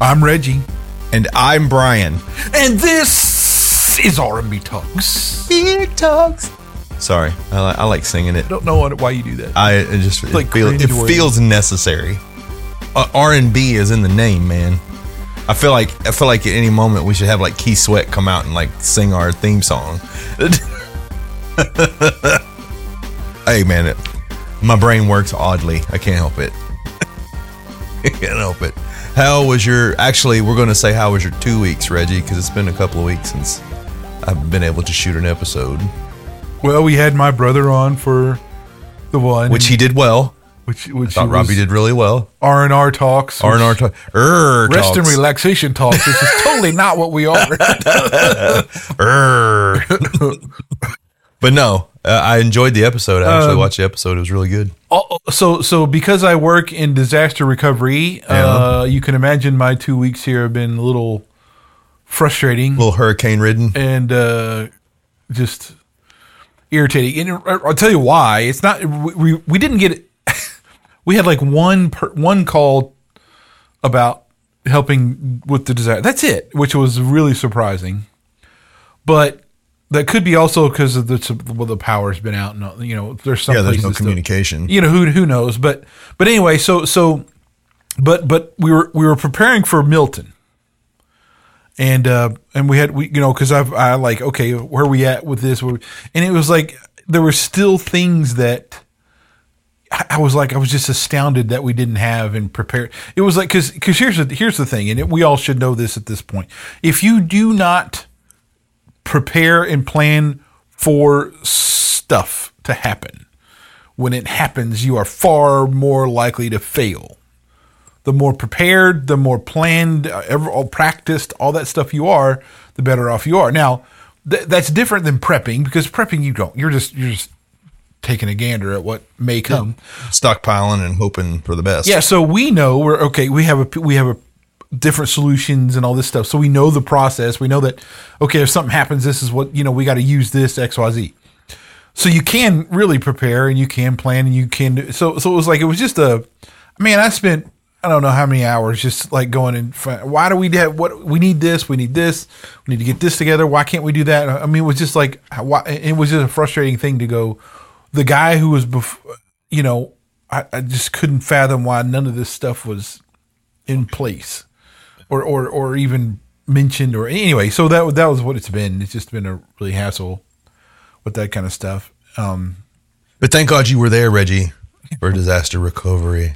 I'm Reggie. And I'm Brian. And this is R&B Talks. Big Talks. Sorry, I like singing it. I don't know why you do that. It feels necessary. R&B is in the name, man. I feel like at any moment we should have like Keith Sweat come out and like sing our theme song. Hey man, my brain works oddly. I can't help it. I can't help it. How was your 2 weeks, Reggie? Because it's been a couple of weeks since I've been able to shoot an episode. Well, we had my brother on for the one, which he did well. Which I thought Robbie did really well. R&R Talks. R&R Talks. Rest and Relaxation Talks, which is totally not what we are. But no, I enjoyed the episode. I actually watched the episode. It was really good. So because I work in disaster recovery, you can imagine my 2 weeks here have been a little frustrating. A little hurricane-ridden. And just irritating. And I'll tell you why. It's not, we didn't get it. We had like one call about helping with the disaster. That's it, which was really surprising. But that could be also because of the power's been out, and there's some there's no communication. Who knows? But anyway, but we were preparing for Milton, and we because I like, okay, where are we at with this? And it was like there were still things that I was just astounded that we didn't have and prepared. It was like because here's the thing, and we all should know this at this point. If you do not prepare and plan for stuff to happen, when it happens, you are far more likely to fail. The more prepared, the more planned, all practiced, all that stuff you are, the better off you are. Now, that's different than prepping, because prepping you don't. You're just taking a gander at what may come, stockpiling and hoping for the best. Yeah, so we know we have a different solutions and all this stuff. So we know the process. We know that, okay, if something happens, this is what, we got to use this XYZ. So you can really prepare and you can plan and you can. So it was just I spent, I don't know how many hours just like going and why do we have we need this, we need to get this together. Why can't we do that? I mean, it was just like, it was just a frustrating thing to go, the guy who was before, I just couldn't fathom why none of this stuff was in place. Or even mentioned, or anyway. So that was what it's been. It's just been a really hassle with that kind of stuff. But thank God you were there, Reggie, for disaster recovery.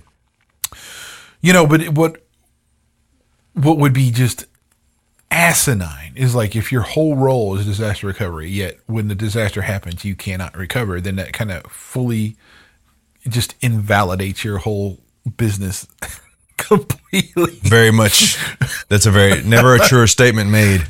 But what would be just asinine is like if your whole role is disaster recovery, yet when the disaster happens you cannot recover, then that kind of fully just invalidates your whole business. Completely. Very much. That's never a truer statement made.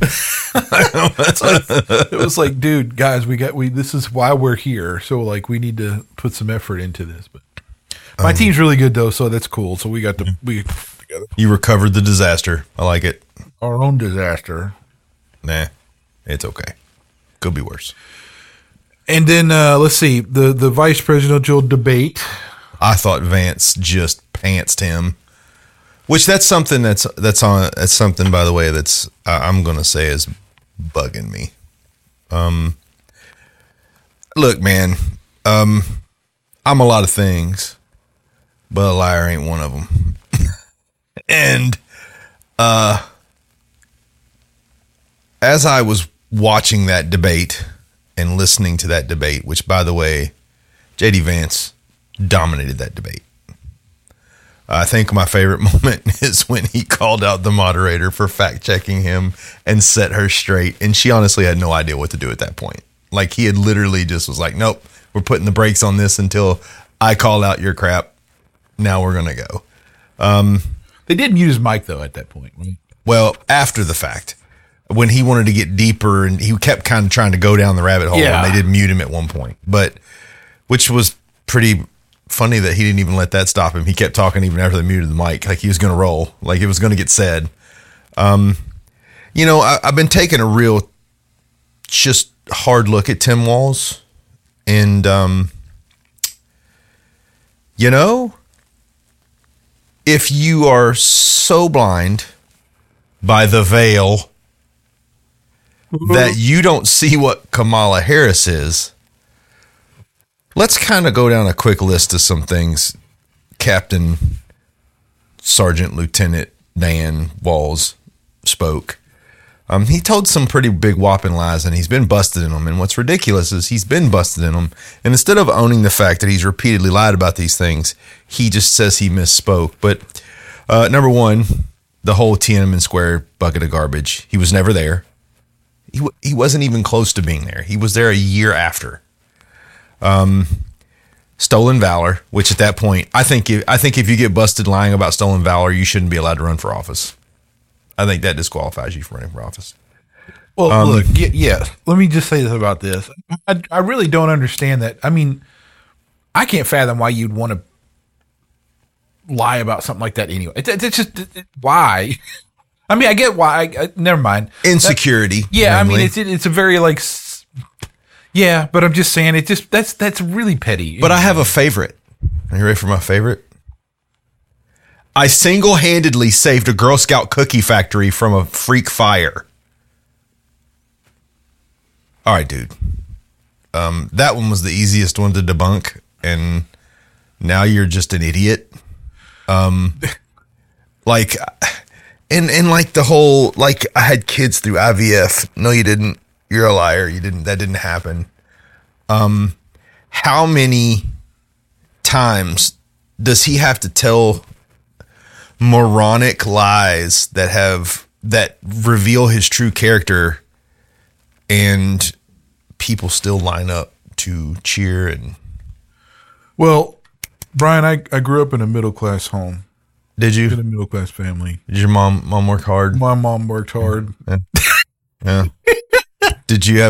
It was like, dude, guys, this is why we're here. So like, we need to put some effort into this. But my team's really good though, so that's cool. So we together. You recovered the disaster. I like it. Our own disaster. Nah, it's okay. Could be worse. And then let's see, the vice presidential debate. I thought Vance just pantsed him. Which that's something that's something, by the way, that's I'm gonna say is bugging me. Look, man, I'm a lot of things, but a liar ain't one of them. And as I was watching that debate and listening to that debate, which, by the way, JD Vance dominated that debate. I think my favorite moment is when he called out the moderator for fact-checking him and set her straight. And she honestly had no idea what to do at that point. Like, he had literally just was like, nope, we're putting the brakes on this until I call out your crap. Now we're going to go. They did mute his mic, though, at that point. Right? Well, after the fact, when he wanted to get deeper and he kept kind of trying to go down the rabbit hole, and they did mute him at one point. But, which was pretty funny that he didn't even let that stop him. He kept talking even after they muted the mic, like he was going to roll, like it was going to get said. I've been taking a real just hard look at Tim Walz, and if you are so blind by the veil that you don't see what Kamala Harris is, let's kind of go down a quick list of some things Captain Sergeant Lieutenant Dan Walls spoke. He told some pretty big whopping lies, and he's been busted in them. And what's ridiculous is he's been busted in them. And instead of owning the fact that he's repeatedly lied about these things, he just says he misspoke. But number one, the whole Tiananmen Square bucket of garbage. He was never there. He wasn't even close to being there. He was there a year after. Stolen valor, which at that point, I think if you get busted lying about stolen valor, you shouldn't be allowed to run for office. I think that disqualifies you from running for office. Well, look, yeah. Let me just say this about this. I really don't understand that. I mean, I can't fathom why you'd want to lie about something like that anyway. It's just why. I mean, I get why. Never mind. Insecurity. I mainly. mean, it's a very like. Yeah, but I'm just saying that's really petty. But I have a favorite. Are you ready for my favorite? I single-handedly saved a Girl Scout cookie factory from a freak fire. All right, dude. That one was the easiest one to debunk, and now you're just an idiot. Like, and like the whole, like, I had kids through IVF. No, you didn't. You're a liar. You didn't. That didn't happen. How many times does he have to tell moronic lies that reveal his true character, and people still line up to cheer? And well, Brian, I grew up in a middle class home. Did you? In a middle class family. Did your mom work hard? My mom worked hard. Yeah. Did you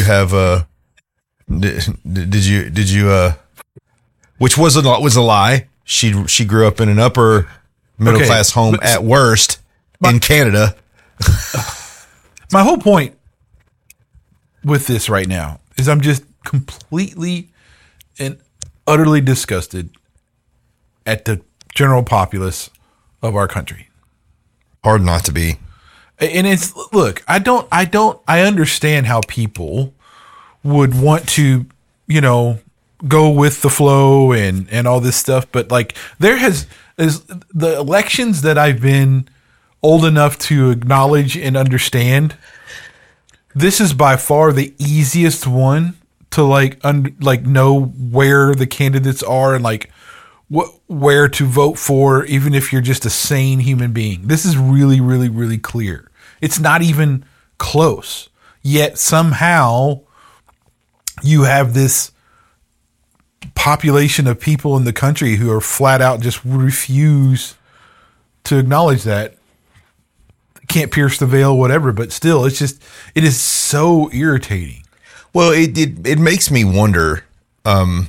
which was a lie. She grew up in an upper middle class home at worst in Canada. My whole point with this right now is I'm just completely and utterly disgusted at the general populace of our country. Hard not to be. And it's, look, I understand how people would want to, go with the flow and all this stuff. But like is the elections that I've been old enough to acknowledge and understand, this is by far the easiest one to know where the candidates are and like where to vote for, even if you're just a sane human being. This is really, really, really clear. It's not even close. Yet somehow you have this population of people in the country who are flat out just refuse to acknowledge that. Can't pierce the veil, whatever, but still, it is so irritating. Well, it makes me wonder. Did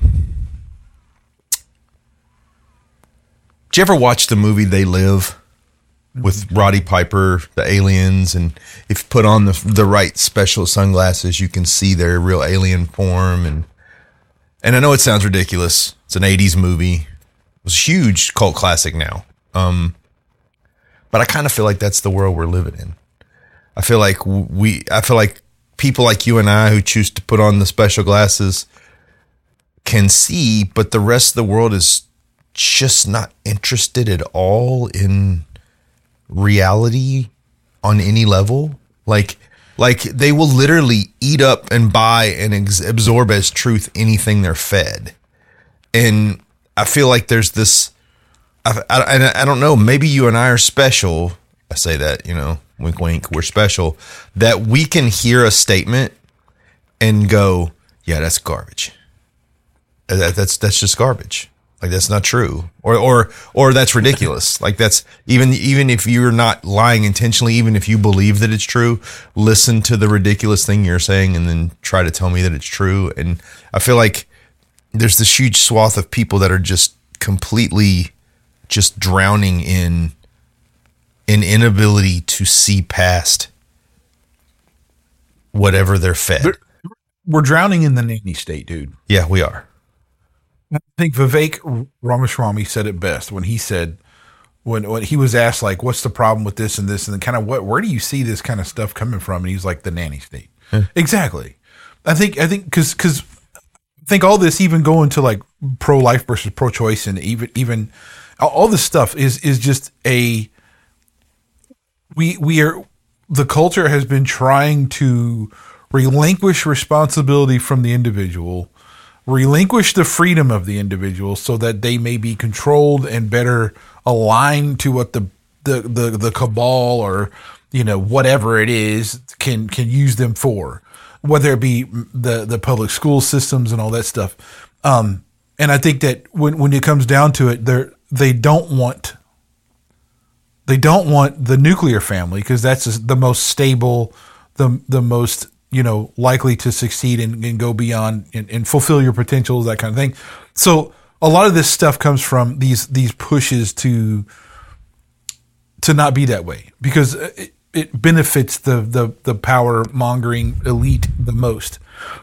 you ever watch the movie They Live with Roddy Piper, the aliens? And if you put on the right special sunglasses, you can see their real alien form. And I know it sounds ridiculous. It's an 80s movie. It was a huge cult classic now. But I kind of feel like that's the world we're living in. I feel like people like you and I who choose to put on the special glasses can see, but the rest of the world is just not interested at all in reality on any level. Like they will literally eat up and buy and absorb as truth anything they're fed. And I feel like there's this, I don't know, maybe you and I are special. I say that, wink, wink, we're special, that we can hear a statement and go, yeah, that's garbage. That's just garbage. Like, that's not true. Or that's ridiculous. Like, that's even if you're not lying intentionally, even if you believe that it's true, listen to the ridiculous thing you're saying and then try to tell me that it's true. And I feel like there's this huge swath of people that are just completely just drowning in an inability to see past whatever they're fed. We're drowning in the nanny state, dude. Yeah, we are. I think Vivek Ramaswamy said it best when he said, when he was asked like, what's the problem with this and this, and then kind of where do you see this kind of stuff coming from? And he's like, the nanny state. Exactly. I think because I think all this, even going to like pro-life versus pro-choice, and even all this stuff is just we are, the culture has been trying to relinquish responsibility from the individual, relinquish the freedom of the individual so that they may be controlled and better aligned to what the cabal or, you know, whatever it is can use them for, whether it be the public school systems and all that stuff. And I think that when it comes down to it, they don't want the nuclear family, because that's the most stable, the most, you know, likely to succeed and go beyond and fulfill your potentials, that kind of thing. So a lot of this stuff comes from these pushes to not be that way, because it benefits the power mongering elite the most.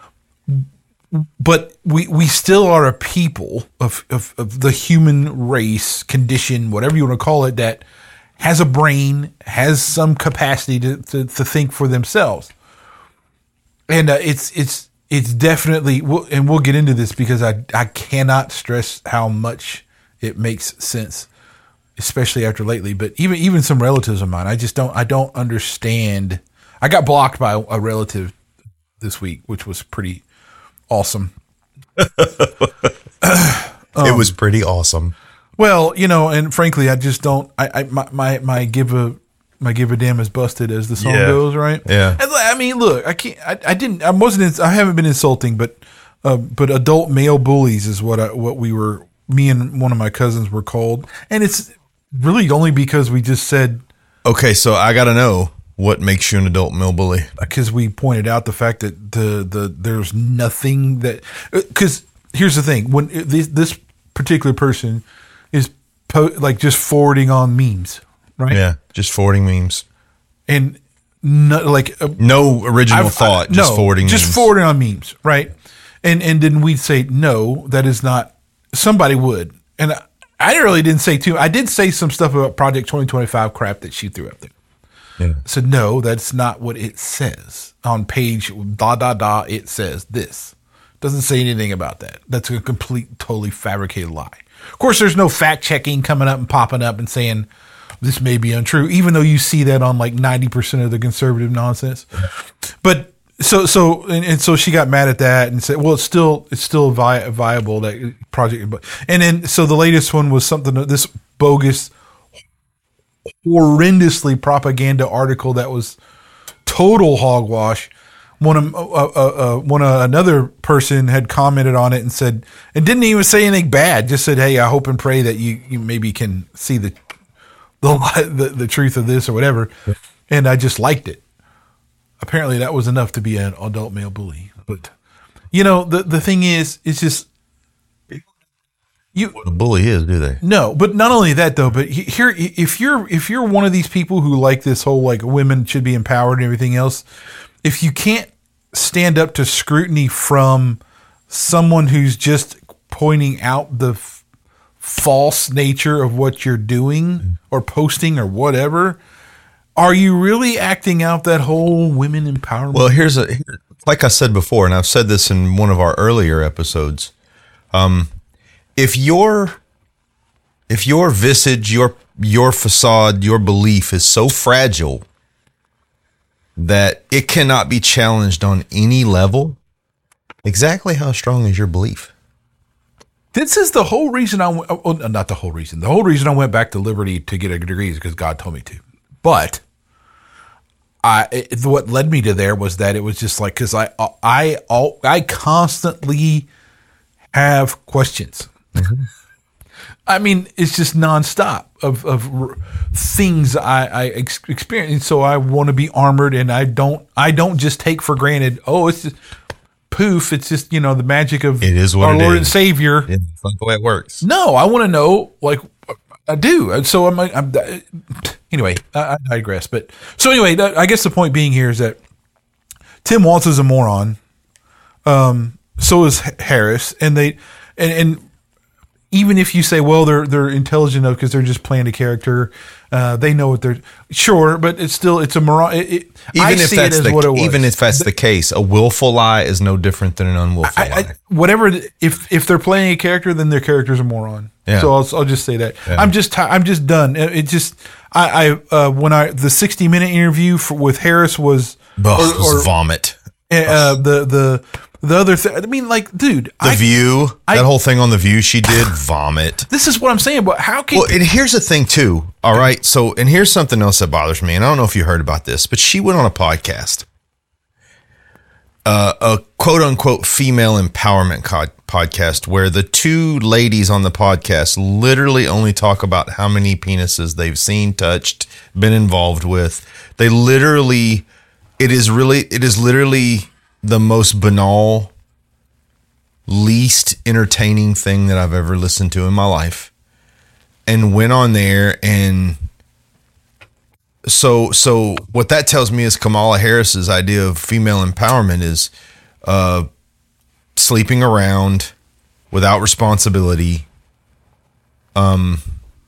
But we still are a people of the human race condition, whatever you want to call it, that has a brain, has some capacity to think for themselves. And it's definitely, and we'll get into this because I cannot stress how much it makes sense, especially after lately. But even some relatives of mine, I don't understand. I got blocked by a relative this week, which was pretty awesome. It was pretty awesome. Well, you know, and frankly, I just don't. My give a damn is busted, as the song goes, right? Yeah. And I mean, look, I can't. I didn't. I wasn't. I haven't been insulting, but adult male bullies is what we were. Me and one of my cousins were called, and it's really only because we just said. Okay, so I got to know what makes you an adult male bully. Because we pointed out the fact that there's nothing that. Because here's the thing: when this particular person is like just forwarding on memes, right? Yeah, just forwarding memes, and no original thought, just forwarding on memes, right? And then we'd say no, that is not. Somebody would, and I really didn't say too. I did say some stuff about Project 2025 crap that she threw up there. Yeah. I said no, that's not what it says on page . It says this. Doesn't say anything about that. That's a totally fabricated lie. Of course, there's no fact checking coming up and popping up and saying this may be untrue, even though you see that on like 90% of the conservative nonsense. But so she got mad at that and said, well, it's still viable, that project. And then so the latest one was something, this bogus, horrendously propaganda article that was total hogwash. Another person had commented on it and said, and didn't even say anything bad, just said, hey, I hope and pray that you maybe can see the truth of this or whatever. And I just liked it. Apparently that was enough to be an adult male bully. But you know, the thing is, it's just what a bully is, do they? No, but not only that though, but here, if you're one of these people who like this whole like women should be empowered and everything else, if you can't stand up to scrutiny from someone who's just pointing out the false nature of what you're doing or posting or whatever, are you really acting out that whole women empowerment? Well, like I said before, and I've said this in one of our earlier episodes, if your visage, your facade, your belief is so fragile that it cannot be challenged on any level, exactly how strong is your belief? This is the whole reason not the whole reason. The whole reason I went back to Liberty to get a degree is because God told me to. But what led me to there was that it was just like, because I constantly have questions. Mm-hmm. I mean, it's just nonstop of things I experience. And so I want to be armored, and I don't just take for granted, oh, it's just poof. It's just, you know, the magic of it is what our it Lord is. and Savior. Yeah, it's not the way it works. No, I want to know, like, I do. And so anyway, I digress. But so anyway, I guess the point being here is that Tim Walz is a moron. So is Harris, and even if you say, well, they're intelligent enough because they're just playing a character, they know what they're sure, but it's a mirage. Even if that's the case, a willful lie is no different than an unwillful lie. Whatever, if they're playing a character, then their character's a moron. Yeah. So I'll just say that. Yeah. I'm just done. It just the 60-minute interview with Harris was vomit. The other thing, I mean, like, dude, View, that whole thing on The View, she did vomit. This is what I'm saying, but how can... Well, and here's the thing, too, all right? So, and here's something else that bothers me, and I don't know if you heard about this, but she went on a podcast, a quote-unquote female empowerment podcast, where the two ladies on the podcast literally only talk about how many penises they've seen, touched, been involved with. They literally... It is literally the most banal, least entertaining thing that I've ever listened to in my life. And went on there, and so what that tells me is Kamala Harris's idea of female empowerment is sleeping around without responsibility, and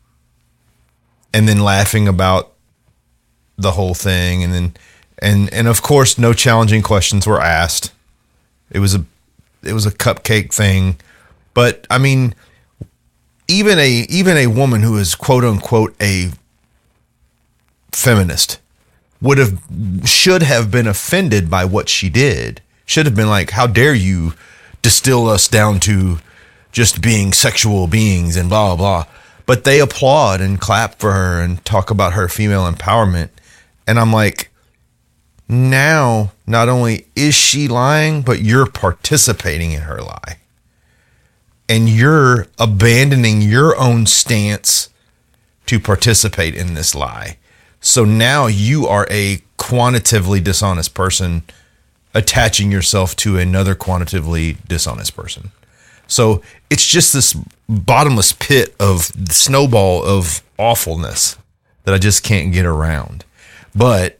then laughing about the whole thing, and then and of course no challenging questions were asked. It was a cupcake thing. But I mean, even a woman who is quote unquote a feminist should have been offended by what she did. Should have been like, how dare you distill us down to just being sexual beings and blah, blah, blah. But they applaud and clap for her and talk about her female empowerment. And I'm like, now, not only is she lying, but you're participating in her lie. And you're abandoning your own stance to participate in this lie. So now you are a quantitatively dishonest person attaching yourself to another quantitatively dishonest person. So it's just this bottomless pit of snowball of awfulness that I just can't get around. But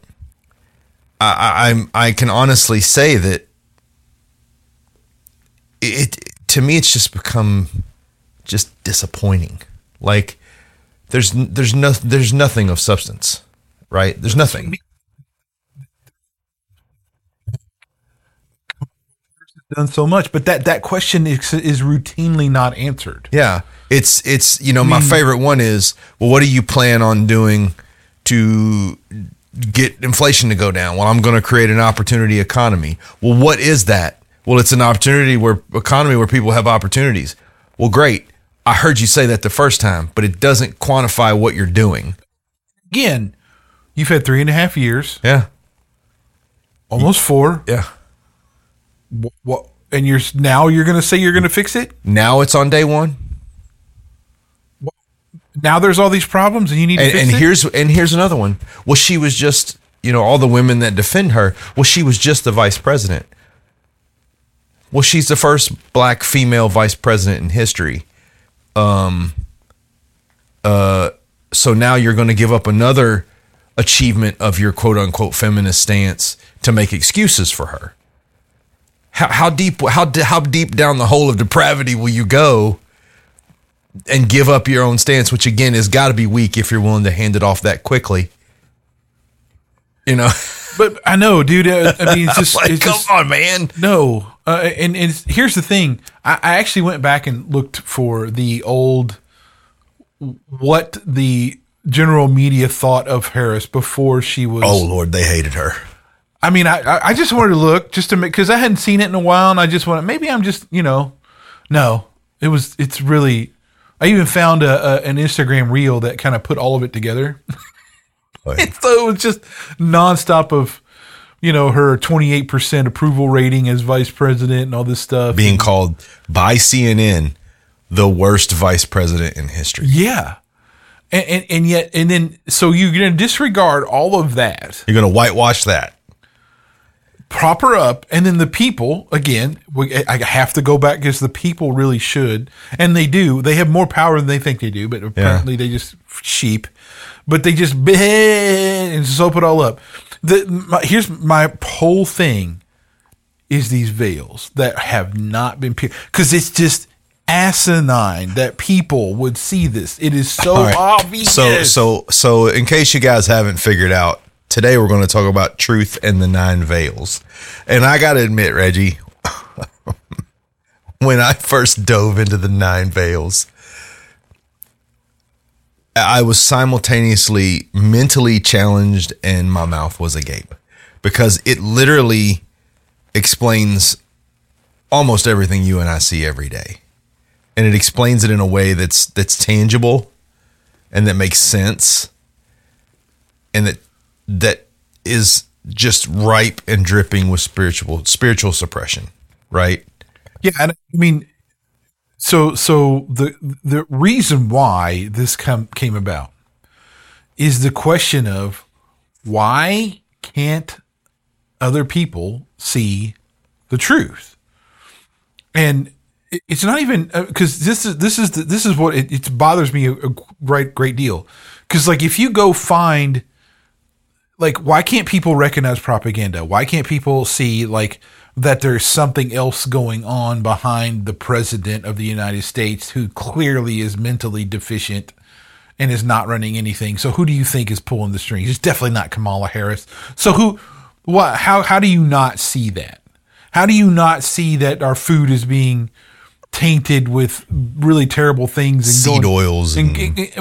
I can honestly say that to me it's just become just disappointing. Like there's nothing of substance, right? There's nothing. Done so much, but that question is routinely not answered. Yeah, it's my favorite one is, well, what do you plan on doing to get inflation to go down? Well, I'm going to create an opportunity economy. Well, what is that? Well, it's an opportunity economy where people have opportunities. Well, great. I heard you say that the first time, but it doesn't quantify what you're doing. Again, you've had 3.5 years. Yeah. Almost 4. Yeah. What? And you're going to say you're going to fix it? Now it's on day one. Now there's all these problems, and you need to fix it? And here's another one. Well, she was just, all the women that defend her, well, she was just the vice president. Well, she's the first black female vice president in history. So now you're going to give up another achievement of your quote unquote feminist stance to make excuses for her. How deep down the hole of depravity will you go and give up your own stance, which again has got to be weak if you're willing to hand it off that quickly. But I know, dude. I mean, it's just come on, man. No, and here's the thing. I actually went back and looked for the old what the general media thought of Harris before she was. Oh Lord, they hated her. I mean, I just wanted to look just to make, because I hadn't seen it in a while, and I just wanted, maybe I'm just no, it's really. I even found an Instagram reel that kind of put all of it together. So it was just nonstop of, her 28% approval rating as vice president and all this stuff. Being called by CNN the worst vice president in history. Yeah. And yet, and then, so you're going to disregard all of that. You're going to whitewash that. Prop her up, and then the people, again, I have to go back because the people really should, and they do. They have more power than they think they do, but apparently they just sheep. But they just and soap it all up. Here's my whole thing is these veils that have not been pierced, because it's just asinine that people would see this. It is so All right. obvious. So in case you guys haven't figured out, today we're going to talk about truth and the 9 veils. And I got to admit, Reggie, when I first dove into the 9 veils, I was simultaneously mentally challenged and my mouth was agape, because it literally explains almost everything you and I see every day. And it explains it in a way that's tangible and that makes sense, and that is just ripe and dripping with spiritual suppression, right? Yeah, and I mean, so the reason why this came about is the question of why can't other people see the truth? And it's not even because this is what it bothers me a great deal. Because like if you go find, like, why can't people recognize propaganda? Why can't people see like that there's something else going on behind the president of the United States who clearly is mentally deficient and is not running anything? So who do you think is pulling the strings? It's definitely not Kamala Harris. So how do you not see that? How do you not see that our food is being tainted with really terrible things and seed oils and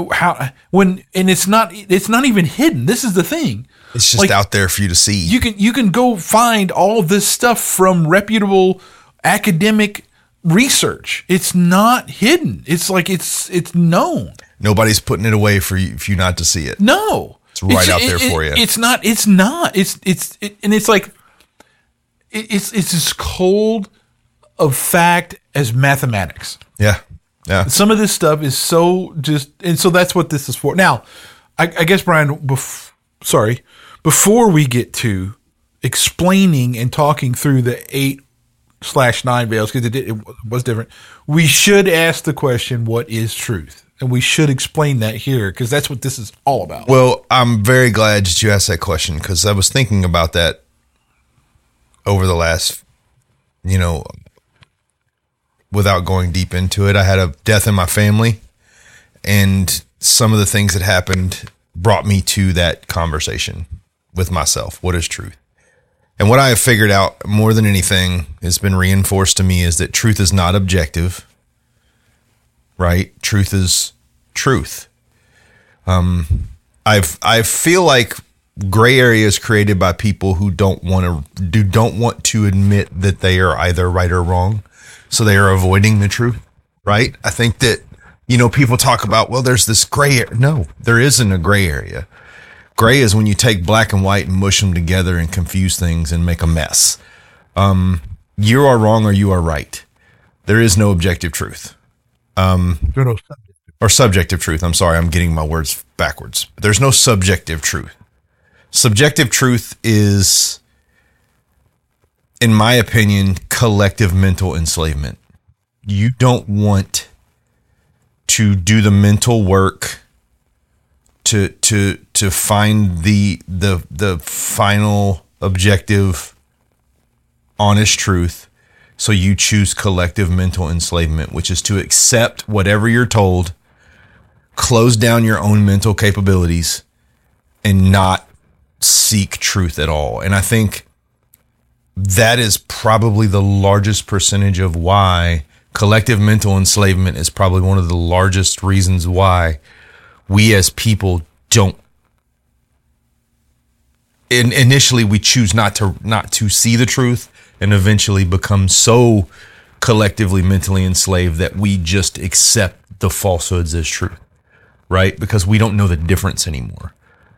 it's not even hidden. This is the thing. It's just out there for you to see. You can go find all this stuff from reputable academic research. It's not hidden. It's like it's known. Nobody's putting it away for you not to see it. No. It's right out there for you. It's not. And it's like it's as cold of fact as mathematics. Yeah. Yeah. Some of this stuff is so just, and so that's what this is for. Now, I guess, Brian, before we get to explaining and talking through the 8/9 veils, because it was different, we should ask the question, what is truth? And we should explain that here, because that's what this is all about. Well, I'm very glad that you asked that question, because I was thinking about that over the last, without going deep into it. I had a death in my family, and some of the things that happened brought me to that conversation with myself. What is truth? And what I have figured out more than anything has been reinforced to me is that truth is not objective, right? Truth is truth. I feel like gray areas created by people who don't want to admit that they are either right or wrong. So they are avoiding the truth, right? I think that, people talk about, well, there's this gray area. No, there isn't a gray area. Gray is when you take black and white and mush them together and confuse things and make a mess. You are wrong or you are right. There is no objective truth. Or subjective truth. I'm sorry, I'm getting my words backwards. There's no subjective truth. Subjective truth is, in my opinion, collective mental enslavement. You don't want to do the mental work to find the final objective honest truth. So you choose collective mental enslavement, which is to accept whatever you're told, close down your own mental capabilities, and not seek truth at all. And I think that is probably the largest percentage of why collective mental enslavement is probably one of the largest reasons why we as people don't. Initially, we choose not to see the truth, and eventually become so collectively mentally enslaved that we just accept the falsehoods as truth, right? Because we don't know the difference anymore.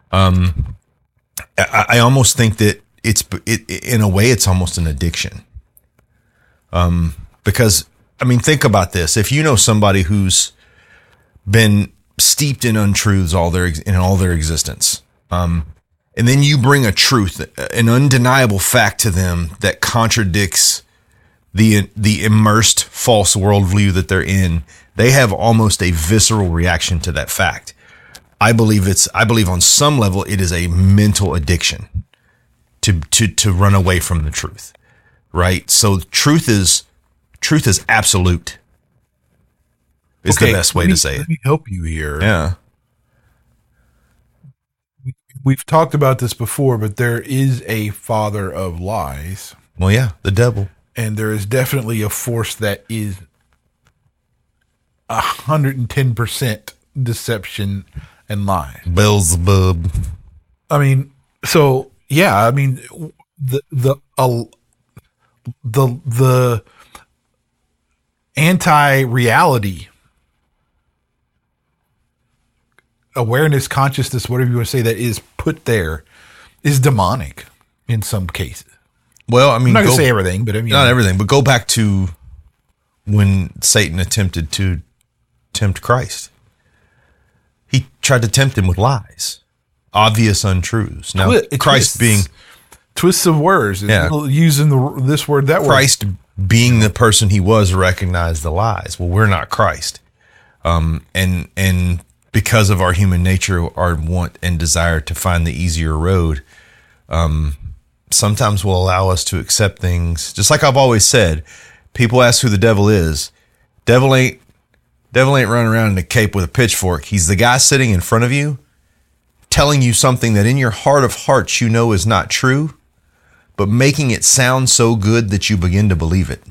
I almost think that in a way, it's almost an addiction. Because, think about this. If you know somebody who's been steeped in untruths in all their existence, and then you bring a truth, an undeniable fact to them that contradicts the immersed false worldview that they're in, they have almost a visceral reaction to that fact. I believe on some level it is a mental addiction to run away from the truth, right? So truth is absolute. is the best way to say it. Let me help you here. Yeah. We've talked about this before, but there is a father of lies. Well, yeah, the devil. And there is definitely a force that is 110% deception and lies. Beelzebub. I mean, so yeah, I mean, the anti-reality, awareness, consciousness, whatever you want to say, that is put there is demonic in some cases. Well, I mean, I'm not going to say everything, but I mean, not everything, but go back to when Satan attempted to tempt Christ. He tried to tempt him with lies, obvious untruths. Now, Christ being twists of words, using this word, that word. Christ being the person he was, recognized the lies. Well, we're not Christ, and because of our human nature, our want and desire to find the easier road, sometimes will allow us to accept things. Just like I've always said, people ask who the devil is. Devil ain't running around in a cape with a pitchfork. He's the guy sitting in front of you, telling you something that in your heart of hearts you know is not true, but making it sound so good that you begin to believe it.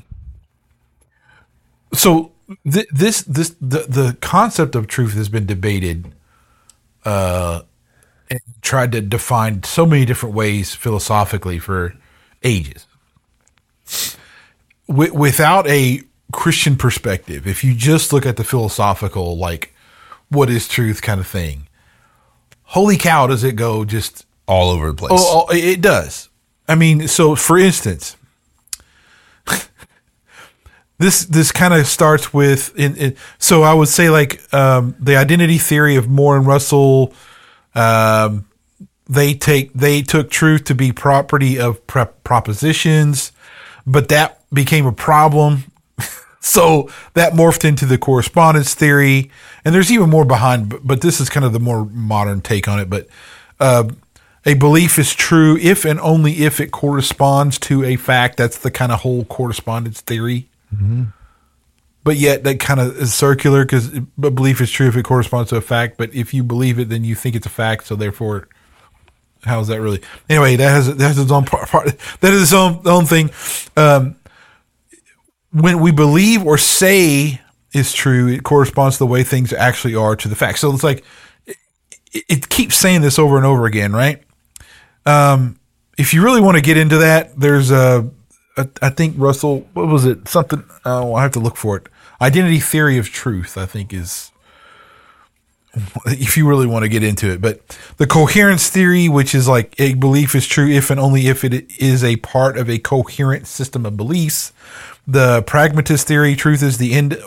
So the concept of truth has been debated and tried to define so many different ways philosophically for ages. Without a Christian perspective, if you just look at the philosophical, like, what is truth kind of thing, holy cow, does it go just all over the place? Oh, it does. I mean, so for instance, this kind of starts with, so I would say like the identity theory of Moore and Russell. They took truth to be property of propositions, but that became a problem. So that morphed into the correspondence theory, and there's even more behind, but this is kind of the more modern take on it. But a belief is true if and only if it corresponds to a fact. That's the kind of whole correspondence theory. Mm-hmm. But yet that kind of is circular, because a belief is true if it corresponds to a fact. But if you believe it, then you think it's a fact. So therefore, how is that really? Anyway, that has its own part. That is its own thing. When we believe or say is true, it corresponds to the way things actually are to the fact. So it's like it keeps saying this over and over again, right? If you really want to get into that, there's I think Russell, what was it? Something, I have to look for it. Identity theory of truth, I think, is, if you really want to get into it. But the coherence theory, which is like a belief is true if and only if it is a part of a coherent system of beliefs. The pragmatist theory, truth is the end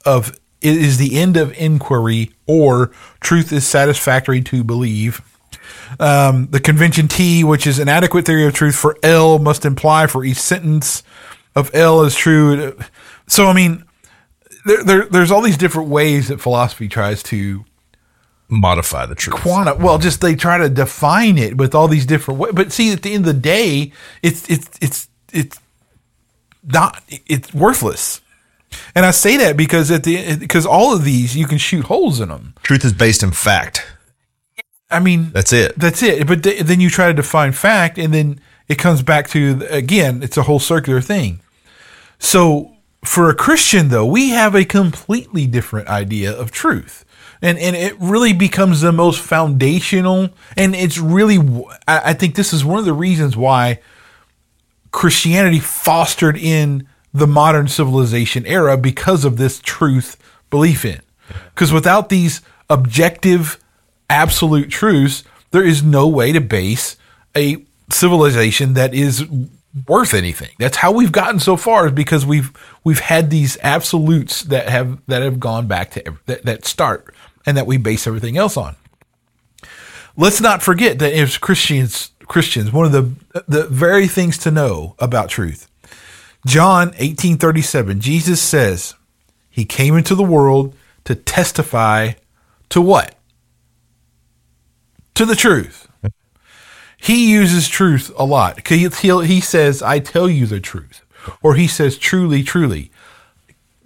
of inquiry, or truth is satisfactory to believe. The convention T, which is an adequate theory of truth for L, must imply for each sentence of L is true. So, I mean, there's all these different ways that philosophy tries to modify the truth. Just they try to define it with all these different ways. But see, at the end of the day, it's worthless. And I say that because all of these, you can shoot holes in them. Truth is based in fact. I mean, that's it. But then you try to define fact, and then it comes back to, again, it's a whole circular thing. So for a Christian, though, we have a completely different idea of truth. And it really becomes the most foundational. And it's really, I think this is one of the reasons why Christianity fostered in the modern civilization era, because of this truth belief in. Because without these objective, absolute truths, there is no way to base a civilization that is worth anything. That's how we've gotten so far, is because we've had these absolutes that have gone back to that start, and that we base everything else on. Let's not forget that as Christians, one of the very things to know about truth. John 18:37, Jesus says he came into the world to testify to what? To the truth. He uses truth a lot. He says, I tell you the truth. Or he says, truly, truly.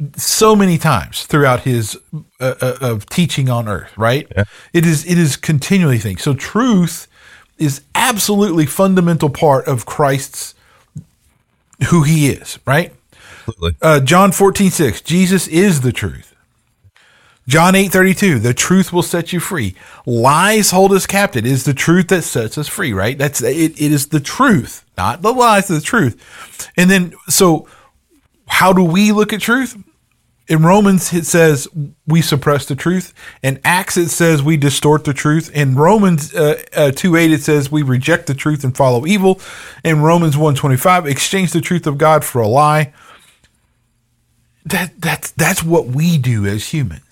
so many times throughout his of teaching on earth, right? Yeah. It is continually thing. So truth is absolutely fundamental part of Christ's who he is, right? Absolutely. John 14:6, Jesus is the truth. John 8:32, the truth will set you free. Lies hold us captive. It is the truth that sets us free, right? That's it. It is the truth, not the lies, the truth. And then, so how do we look at truth? In Romans, it says we suppress the truth. In Acts, it says we distort the truth. In Romans 2:8, it says we reject the truth and follow evil. In Romans 1:25, exchange the truth of God for a lie. That's what we do as humans.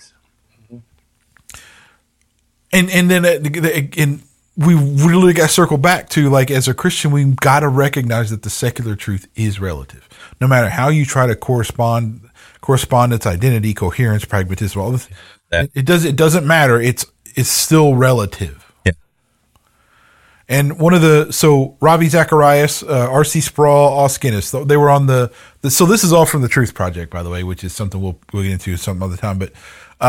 And then we really got to circle back to, like, as a Christian, we got to recognize that the secular truth is relative. No matter how you try to correspondence, identity, coherence, pragmatism, all this, it doesn't matter. It's still relative. Yeah. And so Ravi Zacharias, R.C. Sproul, Os Guinness, they were on so this is all from the Truth Project, by the way, which is something we'll get into some other time. But,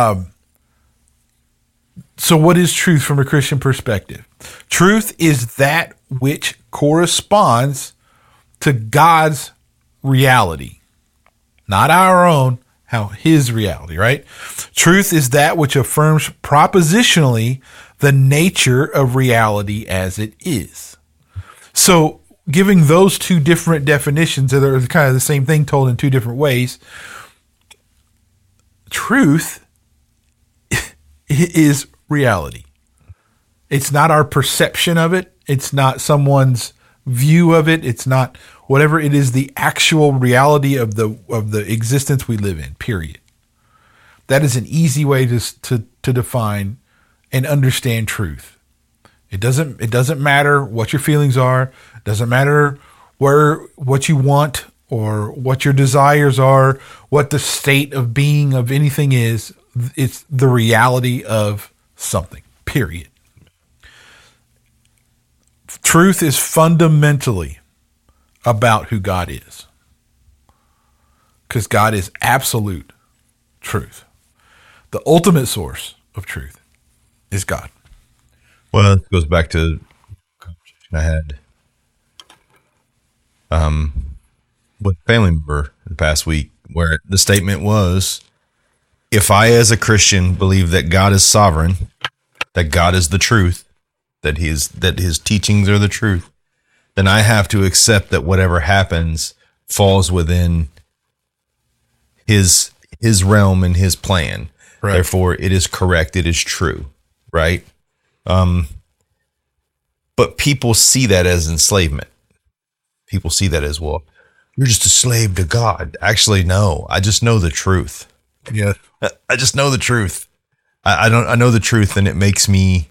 so what is truth from a Christian perspective? Truth is that which corresponds to God's reality, not our own, his reality, right? Truth is that which affirms propositionally the nature of reality as it is. So giving those two different definitions that are kind of the same thing told in two different ways, truth is reality. It's not our perception of it. It's not someone's view of it. It's not whatever. It is the actual reality of the existence we live in, period. That is an easy way to define and understand truth. It doesn't matter what your feelings are. It doesn't matter what you want or what your desires are, what the state of being of anything is. It's the reality of something, period. Truth is fundamentally about who God is, because God is absolute truth. The ultimate source of truth is God. Well, it goes back to a conversation I had with a family member the past week, where the statement was, if I, as a Christian, believe that God is sovereign, that God is the truth, that his teachings are the truth, then I have to accept that whatever happens falls within his realm and his plan. Right. Therefore, it is correct. It is true. Right. But people see that as enslavement. People see that as, well, you're just a slave to God. Actually, no, I just know the truth. Yeah. I just know the truth. I know the truth, and it makes me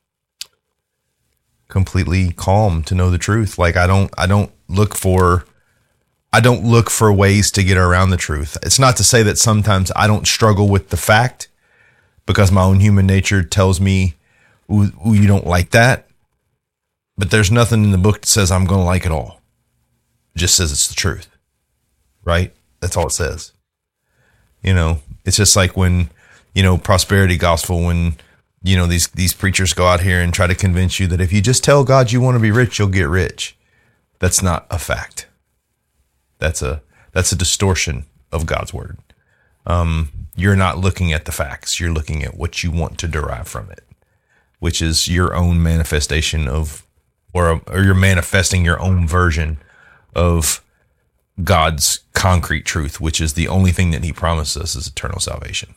completely calm to know the truth. Like, I don't look for ways to get around the truth. It's not to say that sometimes I don't struggle with the fact, because my own human nature tells me, ooh, you don't like that. But there's nothing in the book that says I'm going to like it all. It just says it's the truth. Right? That's all it says. You know, it's just like when, prosperity gospel, when, these preachers go out here and try to convince you that if you just tell God you want to be rich, you'll get rich. That's not a fact. That's a distortion of God's word. You're not looking at the facts. You're looking at what you want to derive from it, which is your own manifestation of, or you're manifesting your own version of God's concrete truth, which is the only thing that he promised us is eternal salvation.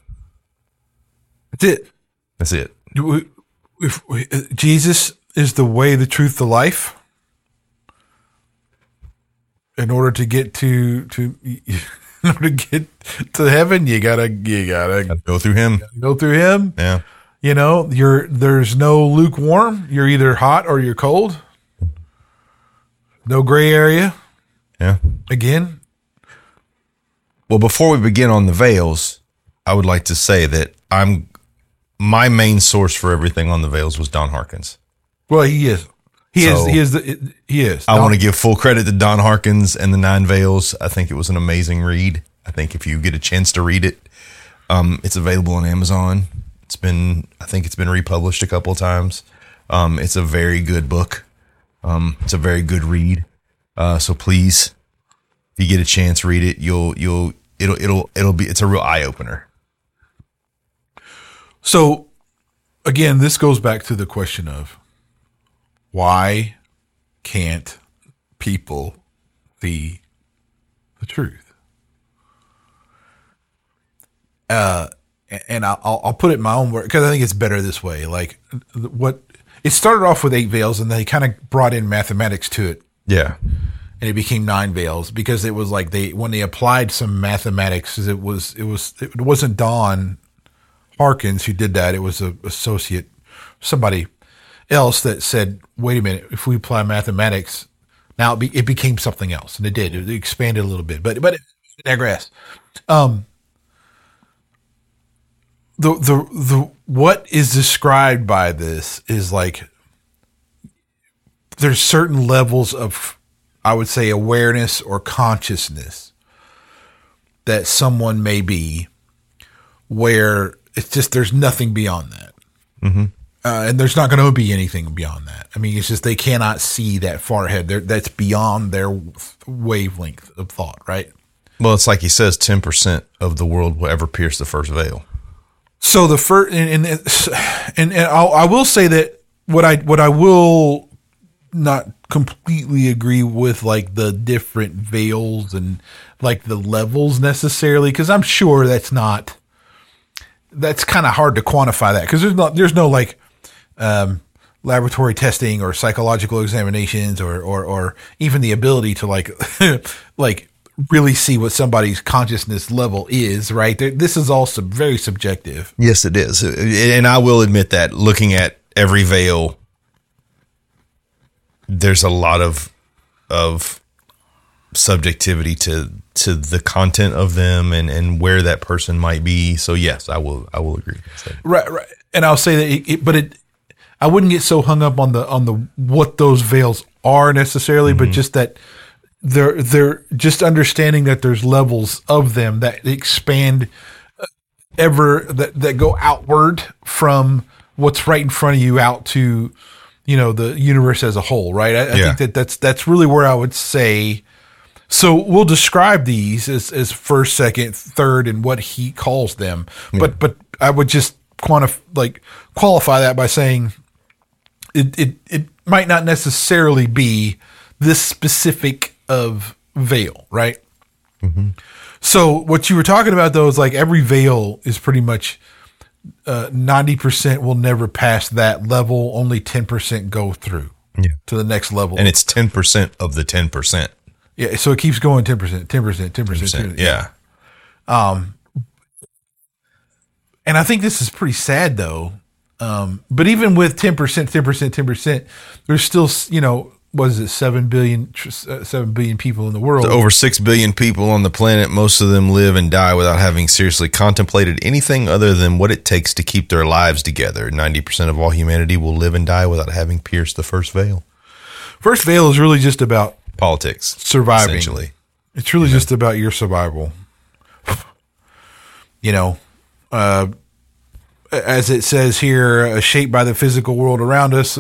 That's it. If Jesus is the way, the truth, the life. In order to get to heaven, you gotta go through him. Go through him. Yeah. There's no lukewarm. You're either hot or you're cold. No gray area. Yeah. Again. Well, before we begin on the veils, I would like to say that my main source for everything on the veils was Don Harkins. Well, he is. He is. I want to give full credit to Don Harkins and the Nine Veils. I think it was an amazing read. I think if you get a chance to read it, it's available on Amazon. I think it's been republished a couple of times. It's a very good book. It's a very good read. So please, if you get a chance, read it. It's a real eye opener. So again, this goes back to the question of why can't people see the truth? And I'll put it in my own word because I think it's better this way. Like what it started off with 8 veils, and they kind of brought in mathematics to it. Yeah, and it became 9 veils because it was like when they applied some mathematics, it wasn't Don Harkins who did that. It was an associate, somebody else that said, "Wait a minute, if we apply mathematics, now it became something else," and it did. It expanded a little bit, but it digress. The what is described by this is like there's certain levels of, I would say, awareness or consciousness that someone may be where it's just there's nothing beyond that. Mm-hmm. And there's not going to be anything beyond that. I mean, it's just they cannot see that far ahead. That's beyond their wavelength of thought, right? Well, it's like he says, 10% of the world will ever pierce the first veil. So the first, and I will say that what I will not completely agree with, like the different veils and like the levels necessarily, because I'm sure that's kind of hard to quantify that because there's no like laboratory testing or psychological examinations or even the ability to like like really see what somebody's consciousness level is, right? This is all very subjective. Yes, it is. And I will admit that looking at every veil, there's a lot of subjectivity to the content of them and where that person might be. So yes, I will agree. Right. And I'll say that I wouldn't get so hung up on the what those veils are necessarily, but just that they're just understanding that there's levels of them that expand that go outward from what's right in front of you out to, the universe as a whole, right? I think that's really where I would say. So we'll describe these as first, second, third, and what he calls them. Yeah. But I would just qualify that by saying it might not necessarily be this specific of veil, right? Mm-hmm. So what you were talking about though is like every veil is pretty much 90% will never pass that level. Only 10% go through to the next level, and it's 10% of the 10%. Yeah, so it keeps going 10%, 10%, 10%. Yeah. And I think this is pretty sad though. But even with 10%, there's still, what is it, 7 billion people in the world. So over 6 billion people on the planet. Most of them live and die without having seriously contemplated anything other than what it takes to keep their lives together. 90% of all humanity will live and die without having pierced the first veil. First veil is really just about politics, surviving. Essentially. It's really just about your survival. As it says here, shaped by the physical world around us.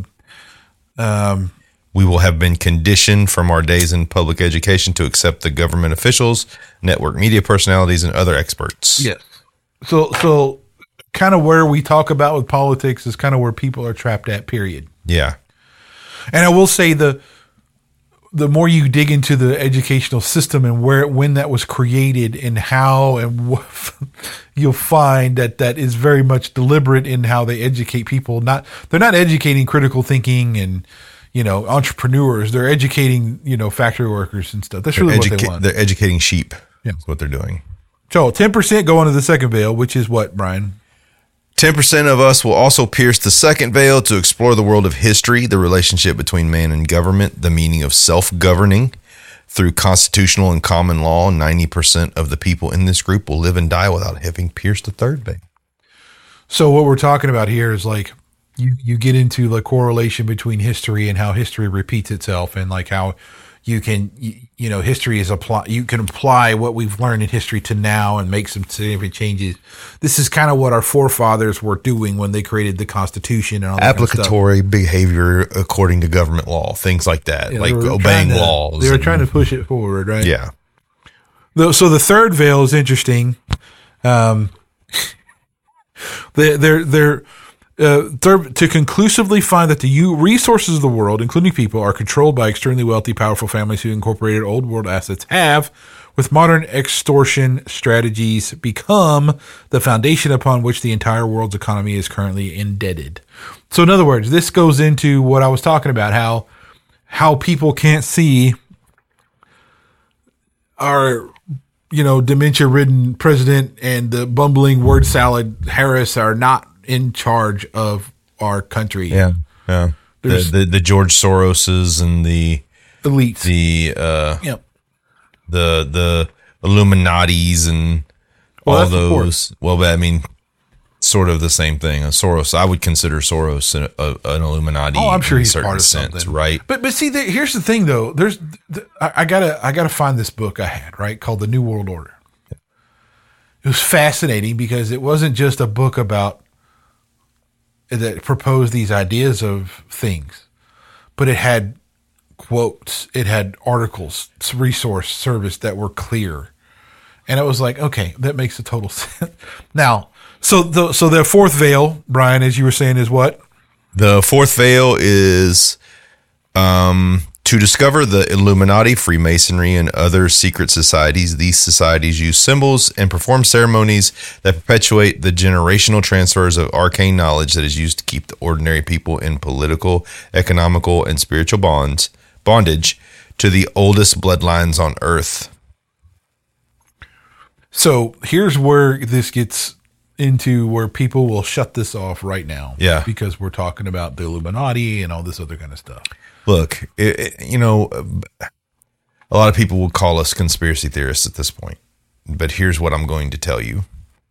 We will have been conditioned from our days in public education to accept the government officials, network media personalities, and other experts. Yes. So kind of where we talk about with politics is kind of where people are trapped at, period. Yeah. And I will say the more you dig into the educational system and when that was created and how and what, you'll find that is very much deliberate in how they educate people. They're not educating critical thinking and, entrepreneurs. They're educating, factory workers and stuff. That's really what they want. They're educating sheep. Yeah. That's what they're doing. So 10% go into the second veil, which is what, Brian? 10% of us will also pierce the second veil to explore the world of history, the relationship between man and government, the meaning of self-governing through constitutional and common law. 90% of the people in this group will live and die without having pierced the third veil. So what we're talking about here is like you get into the correlation between history and how history repeats itself and like how history is you can apply what we've learned in history to now and make some significant changes. This is kind of what our forefathers were doing when they created the Constitution and all that applicatory kind of behavior according to government law, things like that, like obeying laws. They were trying to push it forward, right? Yeah. So the third veil is interesting. They're to conclusively find that the resources of the world, including people, are controlled by extremely wealthy, powerful families who incorporated old world assets have, with modern extortion strategies, become the foundation upon which the entire world's economy is currently indebted. So in other words, this goes into what I was talking about, how people can't see our dementia-ridden president and the bumbling word salad Harris are not in charge of our country. Yeah. The George Soroses and the elites, the Illuminatis and all those. Well, I mean, sort of the same thing. Soros, I would consider Soros an Illuminati. Oh, I'm sure he's part of sense, something, right? But see, here's the thing, though. I gotta find this book I had, right, called The New World Order. It was fascinating because it wasn't just a book that proposed these ideas of things, but it had quotes, it had articles, resource service that were clear. And it was like, okay, that makes a total sense. Now, so the fourth veil, Brian, as you were saying, is what? The fourth veil is to discover the Illuminati, Freemasonry, and other secret societies. These societies use symbols and perform ceremonies that perpetuate the generational transfers of arcane knowledge that is used to keep the ordinary people in political, economical, and spiritual bondage to the oldest bloodlines on Earth. So here's where this gets into where people will shut this off right now. Yeah. Because we're talking about the Illuminati and all this other kind of stuff. Look, a lot of people will call us conspiracy theorists at this point, but here's what I'm going to tell you.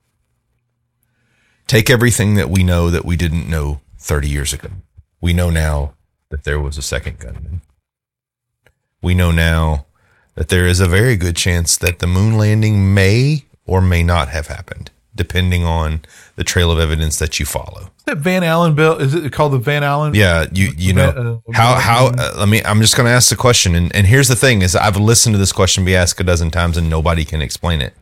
Take everything that we know that we didn't know 30 years ago. We know now that there was a second gunman. We know now that there is a very good chance that the moon landing may or may not have happened, depending on the trail of evidence that you follow. That Van Allen belt, is it called the Van Allen? Yeah, I'm just going to ask the question, and here's the thing: is I've listened to this question be asked a dozen times, and nobody can explain it.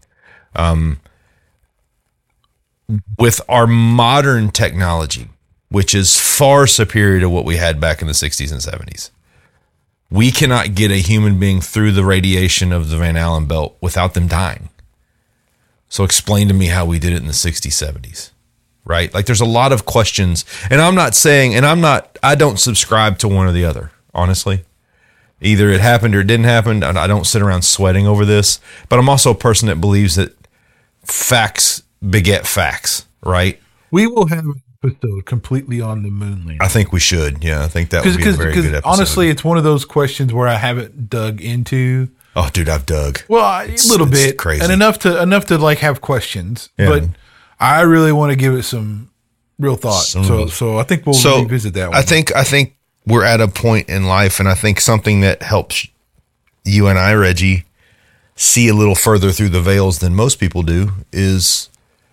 With our modern technology, which is far superior to what we had back in the 60s and 70s, we cannot get a human being through the radiation of the Van Allen belt without them dying. So explain to me how we did it in the 60s, 70s. Right? Like there's a lot of questions, and I'm not saying, I don't subscribe to one or the other, honestly. Either it happened or it didn't happen. I don't sit around sweating over this, but I'm also a person that believes that facts beget facts, right? We will have an episode completely on the moon landing. I think we should. Yeah, I think that would be a very good episode. Honestly, it's one of those questions where I haven't dug into. Oh, dude, I've dug. Well, a little bit, crazy, and enough to like have questions, yeah. But I really want to give it some real thought. So I think we'll revisit that one. I think we're at a point in life, and I think something that helps you and I, Reggie, see a little further through the veils than most people do is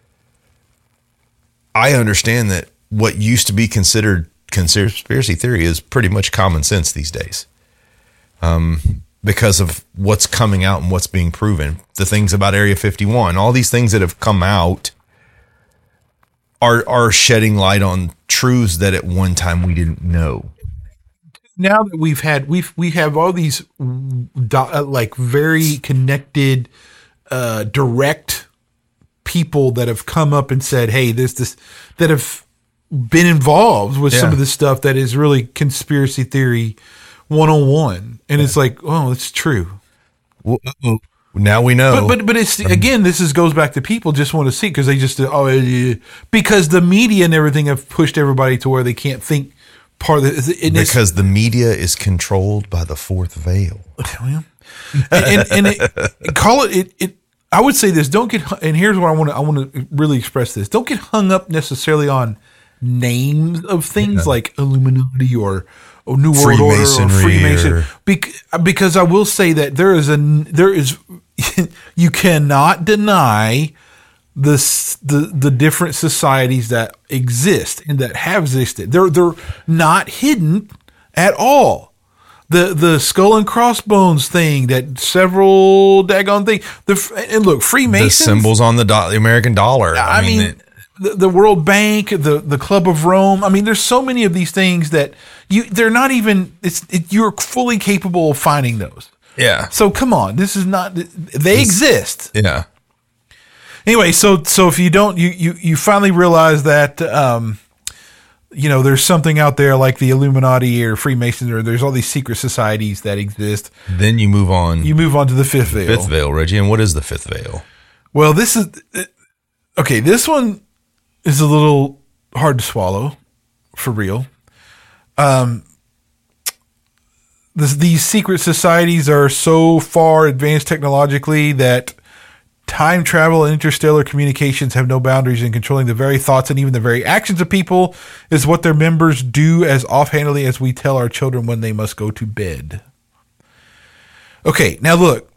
I understand that what used to be considered conspiracy theory is pretty much common sense these days. Because of what's coming out and what's being proven, the things about Area 51, all these things that have come out are shedding light on truths that at one time we didn't know. Now that we have all these like very connected, direct people that have come up and said, "Hey, this that have been involved with some of this stuff that is really conspiracy theory 101," and it's like, oh, it's true. Well, now we know. But it's again, goes back to people just want to see because they just because the media and everything have pushed everybody to where they can't think. Because the media is controlled by the fourth veil. and call it. I would say this: don't get. And here's what I want to really express this: don't get hung up necessarily on names of things like Illuminati or New World Order or Freemasonry because I will say that there is you cannot deny the different societies that exist and that have existed. They're not hidden at all. The skull and crossbones thing, that several daggone thing. And look, Freemasons, the symbols on the American dollar. I mean the World Bank, the Club of Rome. I mean, there's so many of these things that they're not even. You're fully capable of finding those. Yeah. So come on, this is not. They exist. Yeah. Anyway, so if you don't, you finally realize that there's something out there like the Illuminati or Freemasons, or there's all these secret societies that exist. Then you move on. You move on to the fifth veil. Fifth veil, Reggie. And what is the fifth veil? Well, this is okay. This one is a little hard to swallow, for real. These secret societies are so far advanced technologically that time travel and interstellar communications have no boundaries in controlling the very thoughts and even the very actions of people is what their members do as offhandedly as we tell our children when they must go to bed. Okay, now look,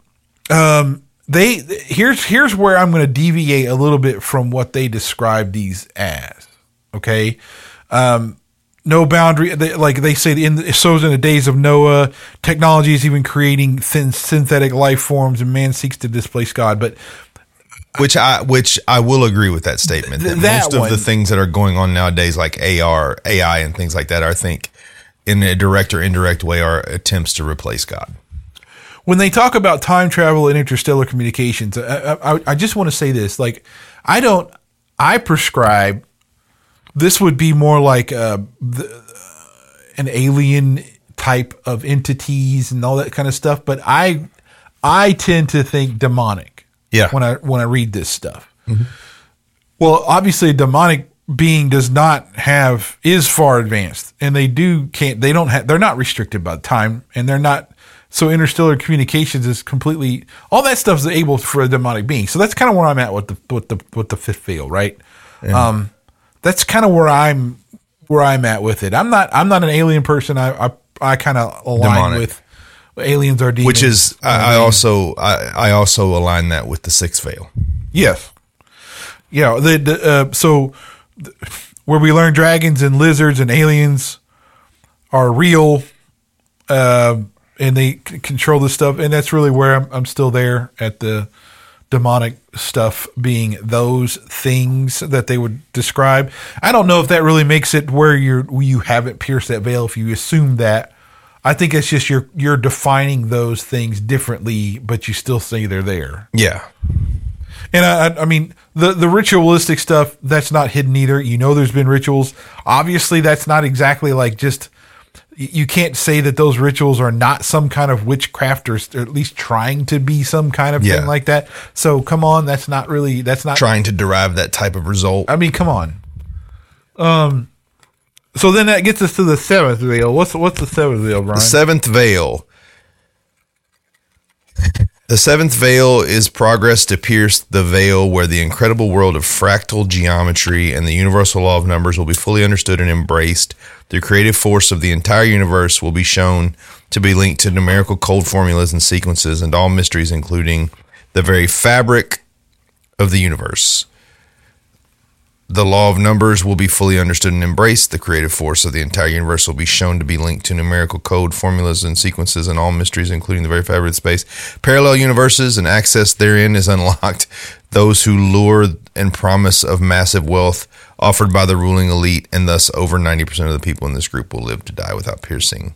here's where I'm going to deviate a little bit from what they describe these as. Okay, no boundary. They say in the days of Noah, technology is even creating synthetic life forms, and man seeks to displace God. But which I will agree with that statement. That most of the things that are going on nowadays, like AI, and things like that, I think in a direct or indirect way are attempts to replace God. When they talk about time travel and interstellar communications, I just want to say this: like, I prescribe. This would be more like an alien type of entities and all that kind of stuff. But I tend to think demonic. Yeah. When I read this stuff. Mm-hmm. Well, obviously, a demonic being is far advanced, and they're not restricted by time, and they're not. So interstellar communications is completely, all that stuff is able for a demonic being. So that's kind of where I'm at with the fifth veil, right? Yeah. That's kind of where I'm at with it. I'm not an alien person. I kind of align with aliens are demons. Which is I also align that with the sixth veil. Yes. Yeah. Where we learn dragons and lizards and aliens are real, and they control this stuff, and that's really where I'm still there at the demonic stuff being those things that they would describe. I don't know if that really makes it where you haven't pierced that veil if you assume that. I think it's just you're defining those things differently, but you still say they're there. Yeah. And I mean the ritualistic stuff, that's not hidden either. There's been rituals. Obviously that's not exactly like just, you can't say that those rituals are not some kind of witchcraft or at least trying to be some kind of thing like that. So come on, that's not trying to derive that type of result. I mean, come on. So then that gets us to the seventh veil. What's the seventh veil, Brian? The seventh veil. The seventh veil is progress to pierce the veil where the incredible world of fractal geometry and the universal law of numbers will be fully understood and embraced. The creative force of the entire universe will be shown to be linked to numerical code formulas and sequences and all mysteries, including the very fabric of the universe. The law of numbers will be fully understood and embraced. The creative force of the entire universe will be shown to be linked to numerical code formulas and sequences and all mysteries, including the very fabric of space. Parallel universes and access therein is unlocked. Those who lure and promise of massive wealth offered by the ruling elite, and thus over 90% of the people in this group will live to die without piercing.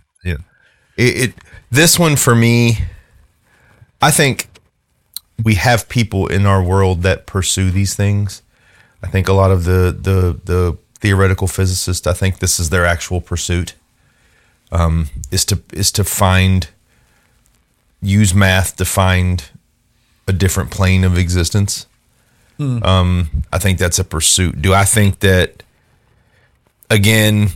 This one for me, I think we have people in our world that pursue these things. I think a lot of the theoretical physicists, I think this is their actual pursuit, is to use math to find a different plane of existence. I think that's a pursuit. Do I think that, again,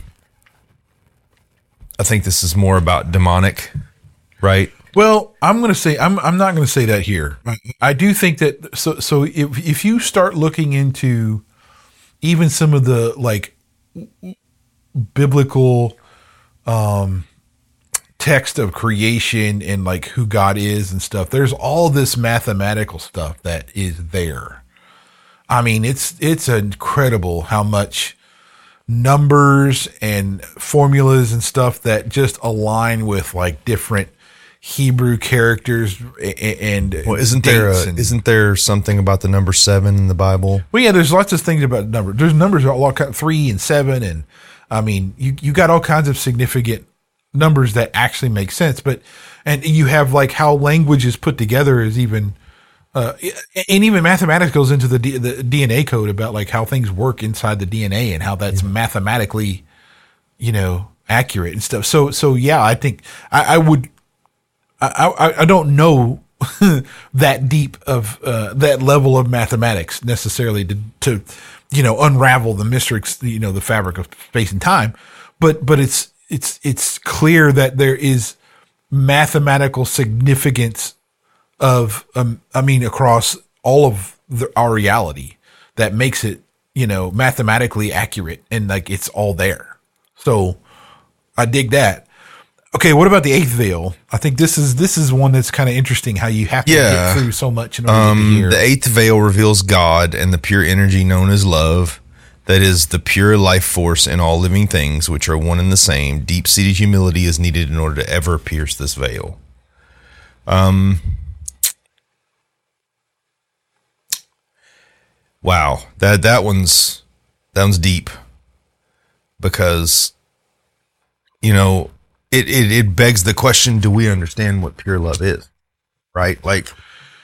I think this is more about demonic, right? Well, I'm going to say, I'm not going to say that here. I do think that, so if you start looking into even some of the like biblical text of creation and like who God is and stuff, there's all this mathematical stuff that is there. I mean, it's incredible how much numbers and formulas and stuff that just align with like different Hebrew characters and Well, isn't dates there something about the number 7 in the Bible? Well, yeah, there's lots of things about numbers. There's numbers all kind 3 and 7, and I mean, you got all kinds of significant numbers that actually make sense. But and you have like how language is put together is even, and even mathematics goes into the DNA code about like how things work inside the DNA and how that's mathematically, accurate and stuff. So yeah, I think I would. I don't know that deep of that level of mathematics necessarily to unravel the mysteries, the fabric of space and time, but it's clear that there is mathematical significance of across all of our reality that makes it mathematically accurate and like it's all there. So I dig that. Okay, what about the eighth veil? I think this is one that's kind of interesting. How you have to get through so much in order to get here. The eighth veil reveals God and the pure energy known as love. That is the pure life force in all living things, which are one and the same. Deep-seated humility is needed in order to ever pierce this veil. Wow, that one's deep because It begs the question: do we understand what pure love is? Right? Like,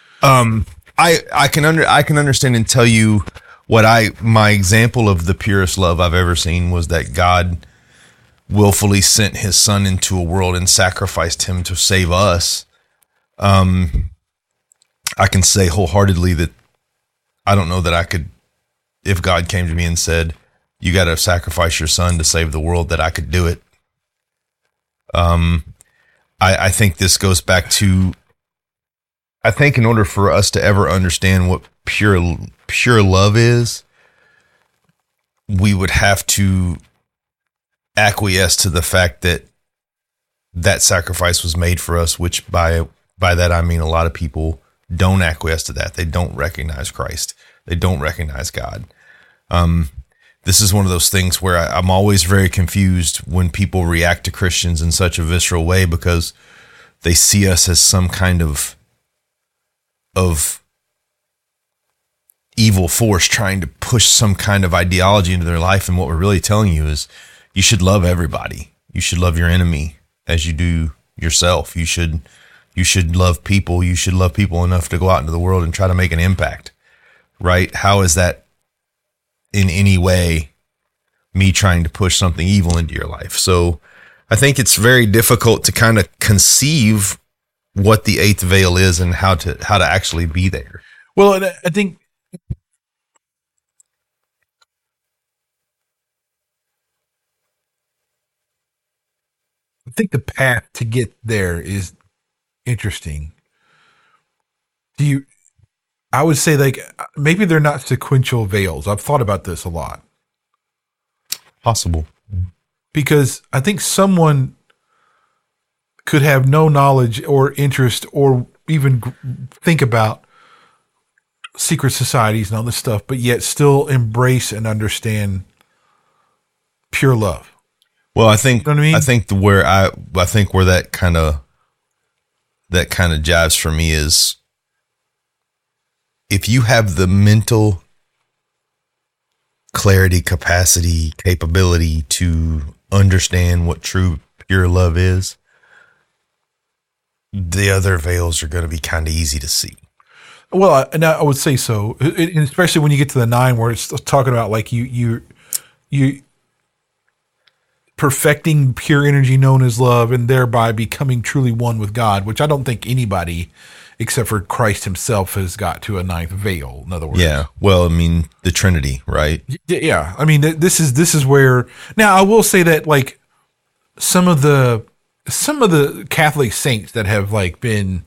I can understand and tell you what my example of the purest love I've ever seen was that God willfully sent His Son into a world and sacrificed Him to save us. I can say wholeheartedly that I don't know that I could, if God came to me and said, "You got to sacrifice your Son to save the world," that I could do it. I think this goes back to, I think in order for us to ever understand what pure love is, we would have to acquiesce to the fact that sacrifice was made for us, which by that I mean a lot of people don't acquiesce to that. They don't recognize Christ. They don't recognize God. This is one of those things where I'm always very confused when people react to Christians in such a visceral way because they see us as some kind of evil force trying to push some kind of ideology into their life. And what we're really telling you is you should love everybody. You should love your enemy as you do yourself. You should love people. You should love people enough to go out into the world and try to make an impact, right? How is that in any way me trying to push something evil into your life? So I think it's very difficult to kind of conceive what the eighth veil is and how to actually be there. Well, and I think the path to get there is interesting. I would say like maybe they're not sequential veils. I've thought about this a lot. Possible. Because I think someone could have no knowledge or interest or even think about secret societies and all this stuff, but yet still embrace and understand pure love. Well, I think, you know what I mean? I think where that kind of jives for me is if you have the mental clarity, capacity, capability to understand what true pure love is, the other veils are going to be kind of easy to see. Well, and I would say so, and especially when you get to the 9, where it's talking about like you perfecting pure energy known as love, and thereby becoming truly one with God, which I don't think anybody except for Christ Himself has got to a 9th veil. In other words, yeah. Well, I mean the Trinity, right? Yeah. I mean this is where. Now I will say that like some of the Catholic saints that have like been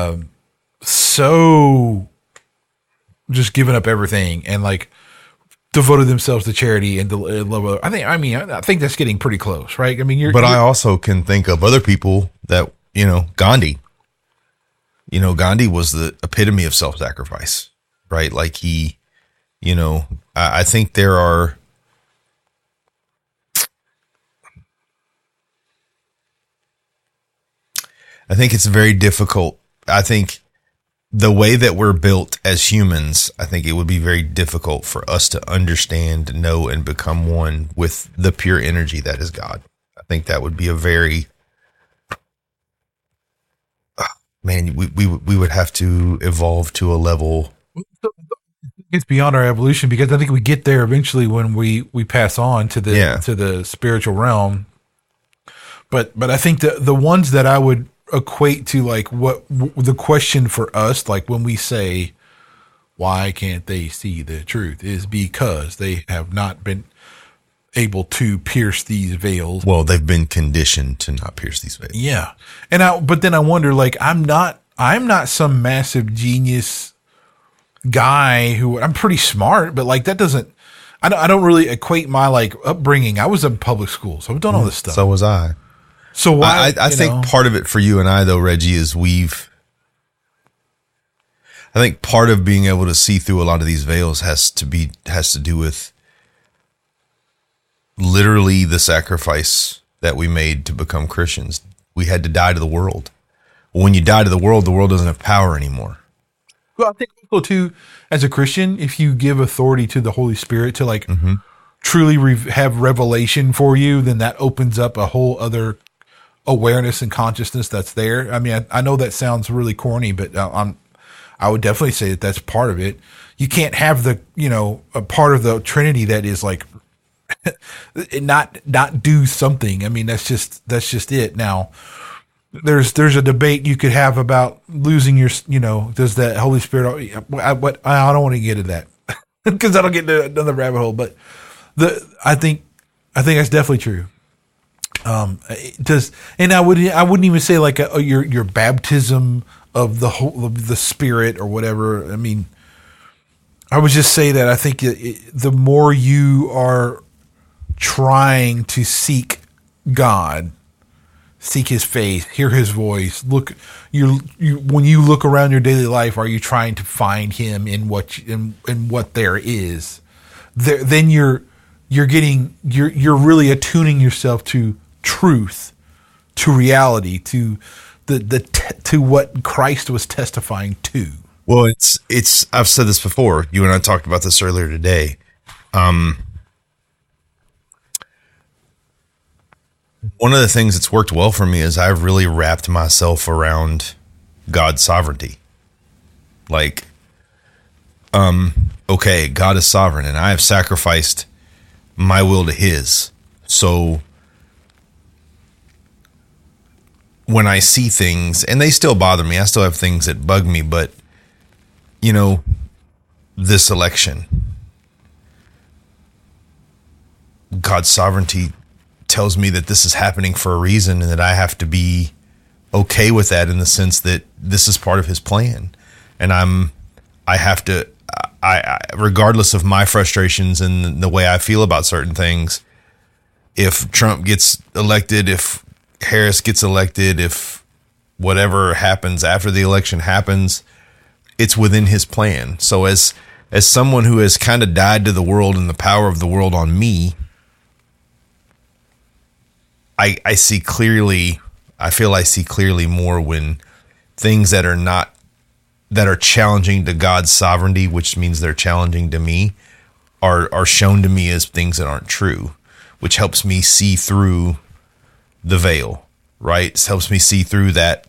so just giving up everything and like devoted themselves to charity and to love other. I think that's getting pretty close, right? I mean, I also can think of other people that, Gandhi. Gandhi was the epitome of self-sacrifice, right? Like he, I think there are, I think it's very difficult. I think the way that we're built as humans, I think it would be very difficult for us to understand, know, and become one with the pure energy that is God. I think that would be a very, man, we would have to evolve to a level. It's beyond our evolution, because I think we get there eventually when we pass on to the spiritual realm. But I think the ones that I would equate to, like, what the question for us, like when we say, why can't they see the truth, is because they have not been able to pierce these veils. Well, they've been conditioned to not pierce these veils. Yeah. But then I wonder, like, I'm not some massive genius guy who, I'm pretty smart, but like that doesn't, I don't really equate my like upbringing. I was in public school, so I've done all this stuff. So was I. So why? I think part of it for you and I, though, Reggie, is I think part of being able to see through a lot of these veils has to do with literally the sacrifice that we made to become Christians. We had to die to the world. When you die to the world doesn't have power anymore. Well, I think also too, as a Christian, if you give authority to the Holy Spirit to like truly have revelation for you, then that opens up a whole other awareness and consciousness that's there. I mean, I know that sounds really corny, but I would definitely say that that's part of it. You can't have a part of the Trinity that is like not do something. I mean, that's just it. Now, there's a debate you could have about losing your, does that Holy Spirit, I don't want to get into that because I don't get into another rabbit hole, but I think that's definitely true. It does, and I wouldn't even say like your baptism of the Spirit or whatever. I mean, I would just say that I think the more you are trying to seek God, seek His face, hear His voice, look, when you look around your daily life, are you trying to find Him in what there is? Then you're really attuning yourself to truth, to reality, to to what Christ was testifying to. Well, it's I've said this before. You and I talked about this earlier today. One of the things that's worked well for me is I've really wrapped myself around God's sovereignty. Like, okay, God is sovereign, and I have sacrificed my will to His. So when I see things, and they still bother me, I still have things that bug me, but this election, God's sovereignty tells me that this is happening for a reason, and that I have to be okay with that, in the sense that this is part of His plan. And I have to, regardless of my frustrations and the way I feel about certain things, if Trump gets elected, if Harris gets elected, if whatever happens after the election happens, it's within His plan. So as someone who has kind of died to the world and the power of the world on me, I see clearly. I feel I see clearly more when things that are challenging to God's sovereignty, which means they're challenging to me, are shown to me as things that aren't true, which helps me see through the veil, right? It helps me see through that,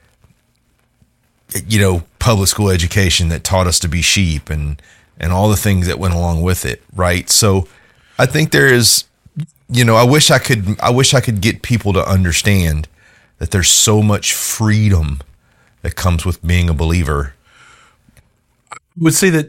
public school education that taught us to be sheep and all the things that went along with it, right? So I think there is, I wish I could get people to understand that there's so much freedom that comes with being a believer. I would say that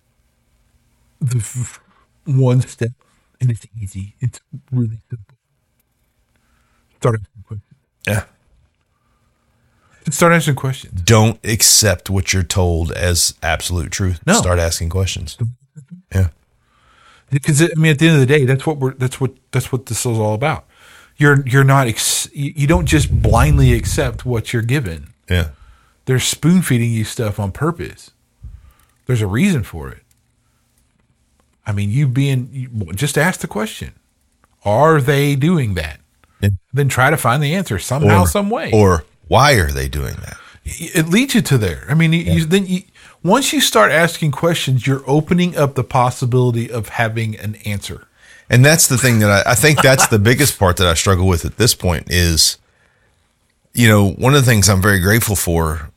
the one step, and it's easy, it's really simple. Start asking questions. Yeah. Start asking questions. Don't accept what you're told as absolute truth. No. Start asking questions. Yeah. Because I mean, at the end of the day, that's what this is all about. You're not you don't just blindly accept what you're given. Yeah. They're spoon feeding you stuff on purpose. There's a reason for it. I mean, just ask the question: are they doing that? Yeah. Then try to find the answer somehow, some way. Or why are they doing that? It leads you to there. I mean, once you start asking questions, you're opening up the possibility of having an answer. And that's the thing that I think that's the biggest part that I struggle with at this point is, one of the things I'm very grateful for.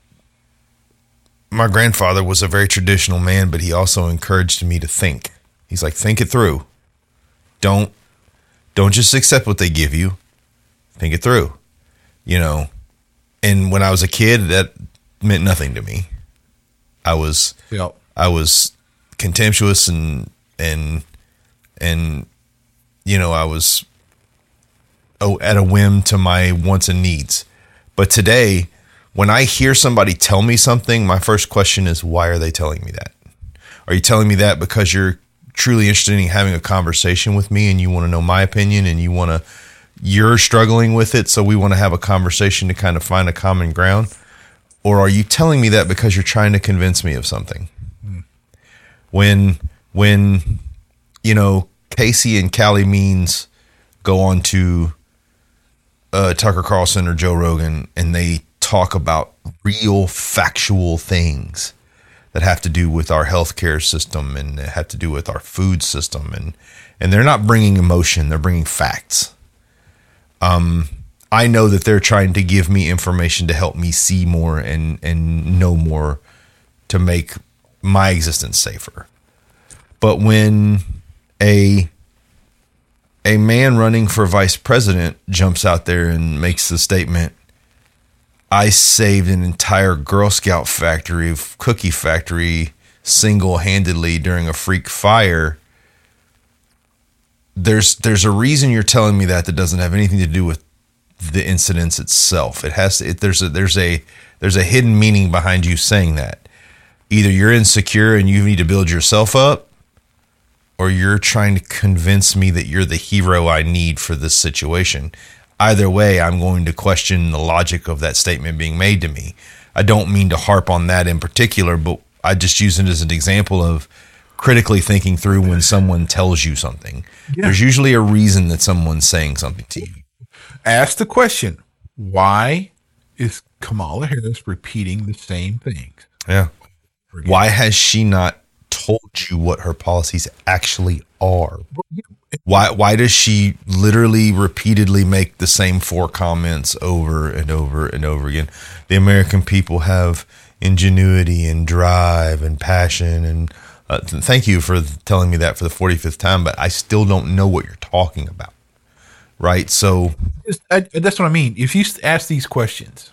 My grandfather was a very traditional man, but he also encouraged me to think. He's like, think it through. Don't just accept what they give you. Think it through, And when I was a kid, that meant nothing to me. I was contemptuous and I was at a whim to my wants and needs. But today, when I hear somebody tell me something, my first question is, why are they telling me that? Are you telling me that because you're truly interested in having a conversation with me and you want to know my opinion and you're struggling with it, so we want to have a conversation to kind of find a common ground? Or are you telling me that because you're trying to convince me of something? When Casey and Callie Means go on to Tucker Carlson or Joe Rogan and they talk about real factual things that have to do with our healthcare system and have to do with our food system, and they're not bringing emotion, they're bringing facts. I know that they're trying to give me information to help me see more and know more to make my existence safer. But when a man running for vice president jumps out there and makes the statement, I saved an entire Girl Scout cookie factory single-handedly during a freak fire, there's a reason you're telling me that doesn't have anything to do with the incidents itself. It has to, there's a hidden meaning behind you saying that. Either you're insecure and you need to build yourself up, or you're trying to convince me that you're the hero I need for this situation. Either way, I'm going to question the logic of that statement being made to me. I don't mean to harp on that in particular, but I just use it as an example of critically thinking through when someone tells you something. Yeah. There's usually a reason that someone's saying something to you. Ask the question, why is Kamala Harris repeating the same things? Yeah. Why has she not told you what her policies actually are? Why does she literally repeatedly make the same 4 comments over and over and over again? The American people have ingenuity and drive and passion. And thank you for telling me that for the 45th time, but I still don't know what you're talking about. Right? So that's what I mean. If you ask these questions,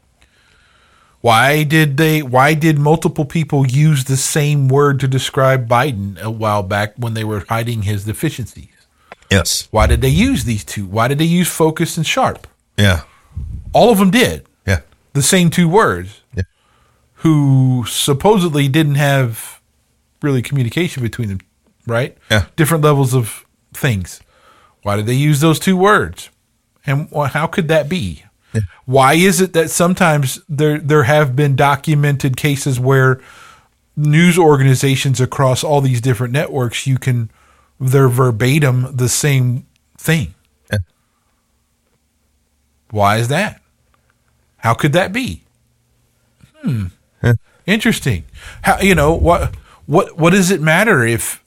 why did multiple people use the same word to describe Biden a while back when they were hiding his deficiencies? Yes. Why did they use these two? Why did they use focus and sharp? Yeah. All of them did. Yeah. The same 2 words. Yeah. Who supposedly didn't have really communication between them, right? Yeah. Different levels of things. Why did they use those 2 words? And how could that be? Yeah. Why is it that sometimes there have been documented cases where news organizations across all these different networks, they're verbatim the same thing? Yeah. Why is that? How could that be? Yeah. Interesting. How, what does it matter if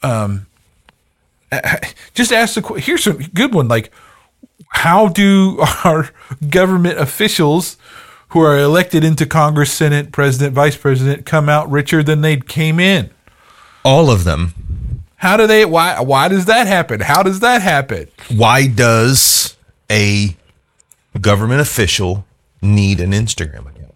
just ask here's a good one, like, how do our government officials who are elected into Congress, Senate, President, Vice President come out richer than they came in? All of them. How do they? Why does that happen? How does that happen? Why does a government official need an Instagram account?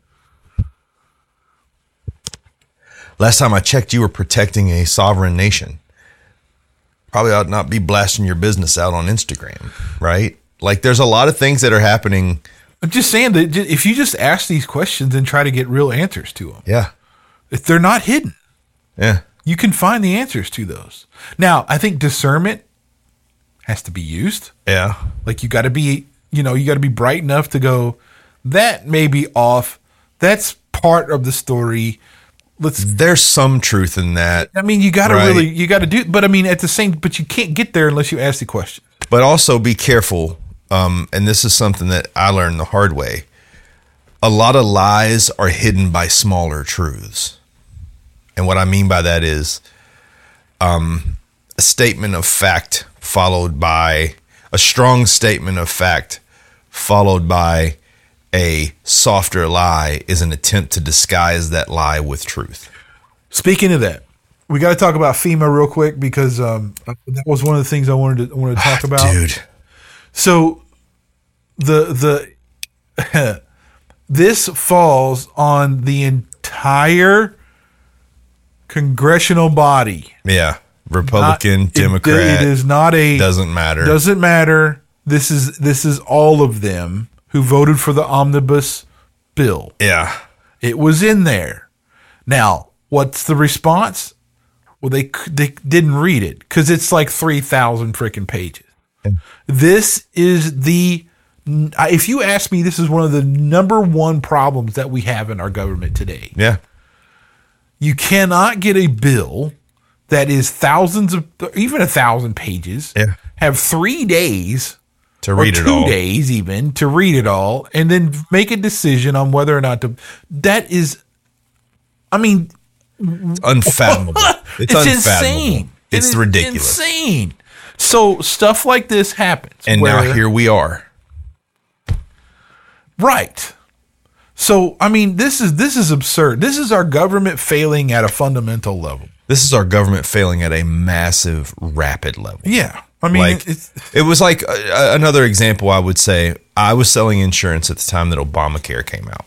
Last time I checked, you were protecting a sovereign nation. Probably ought not be blasting your business out on Instagram, right? Like, there's a lot of things that are happening. I'm just saying that if you just ask these questions and try to get real answers to them, yeah, they're not hidden. Yeah, you can find the answers to those. Now, I think discernment has to be used. Yeah. Like you got to be, you got to be bright enough to go, that may be off. That's part of the story. There's some truth in that. I mean, you got to Right. you got to do, but I mean, but you can't get there unless you ask the question. But also be careful. And this is something that I learned the hard way. A lot of lies are hidden by smaller truths. And what I mean by that is a statement of fact followed by a strong statement of fact followed by a softer lie is an attempt to disguise that lie with truth. Speaking of that, we got to talk about FEMA real quick because that was one of the things I wanted to talk about. Dude. So the this falls on the entire congressional body. Yeah. Republican, Democrat. It is not a doesn't matter. Doesn't matter. This is all of them who voted for the omnibus bill. Yeah. It was in there. Now, what's the response? Well, they didn't read it because it's like 3,000 freaking pages. This is if you ask me, this is one of the number one problems that we have in our government today. Yeah. You cannot get a bill that is even 1,000 pages. Yeah. Have 3 days To read it all. 2 days even to read it all, and then make a decision on whether or not to. That is, I mean, It's unfathomable. It's unfathomable. insane. It's It is ridiculous. Insane. So stuff like this happens, And now here we are. right? So I mean, this is absurd. This is our government failing at a fundamental level. This is our government failing at a massive, rapid level. Yeah, I mean, Like it was like another example. I would say I was selling insurance at the time that Obamacare came out.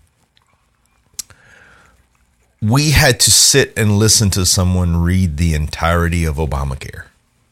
We had to sit and listen to someone read the entirety of Obamacare.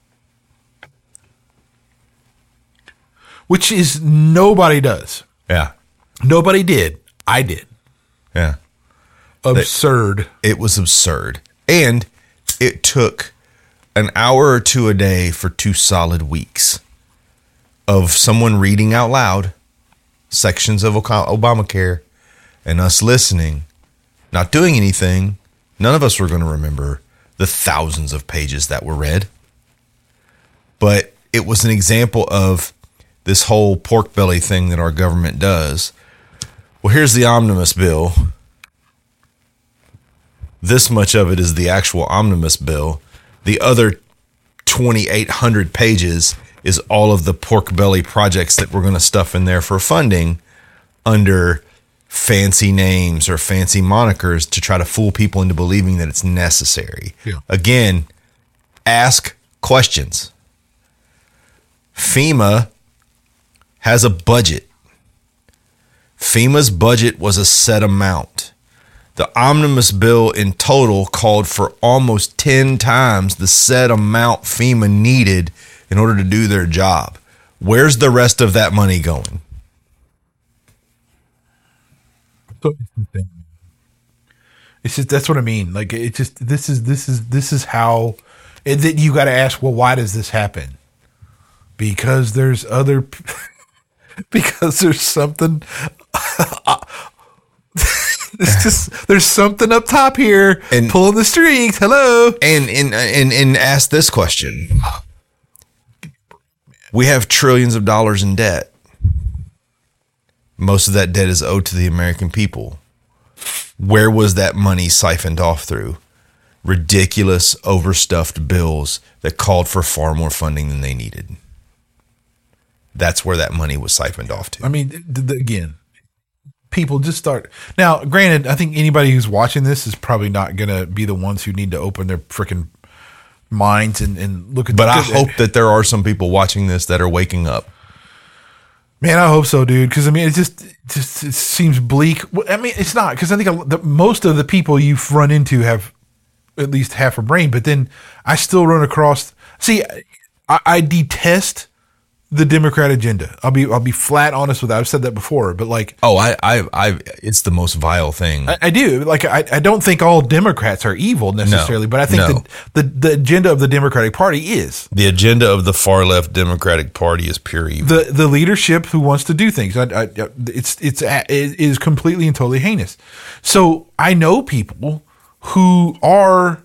which is nobody does. Yeah, Nobody did. I did. yeah. Absurd. It was absurd, and it took an hour or two a day for 2 solid weeks of someone reading out loud sections of Obamacare and us listening, not doing anything. None of us were going to remember the thousands of pages that were read. But it was an example of this whole pork belly thing that our government does. Well, here's the omnibus bill. This much of it is the actual omnibus bill. The other 2,800 pages is all of the pork belly projects that we're going to stuff in there for funding under fancy names or fancy monikers to try to fool people into believing that it's necessary. Yeah. Again, ask questions. FEMA has a budget. FEMA's budget was a set amount. The omnibus bill in total called for almost 10 times the set amount FEMA needed in order to do their job. Where's the rest of that money going? It's just, that's what I mean. Like, it just, this is how that you got to ask, well, why does this happen? Because there's because there's something, it's just, there's something up top here And- pulling the strings. Hello. And ask this question. We have trillions of dollars in debt. Most of that debt is owed to the American people. Where was that money siphoned off through? Ridiculous, overstuffed bills that called for far more funding than they needed. That's where that money was siphoned off to. I mean, again, people just start. Now, granted, I think anybody who's watching this is probably not going to be the ones who need to open their freaking minds and look at. But I hope that there are some people watching this that are waking up. Man, I hope so, dude. Because I mean, it just it seems bleak. Well, I mean, it's not, because I think most of the people you've run into have at least half a brain. But then I still run across. See, I detest the Democrat agenda. I'll be flat honest with that. I've said that before, but like, Oh, it's the most vile thing. I do. Like, I don't think all Democrats are evil necessarily, but I think the agenda of the Democratic Party is. The agenda of the far left Democratic Party is pure evil. The leadership who wants to do things. It is completely and totally heinous. So I know people who are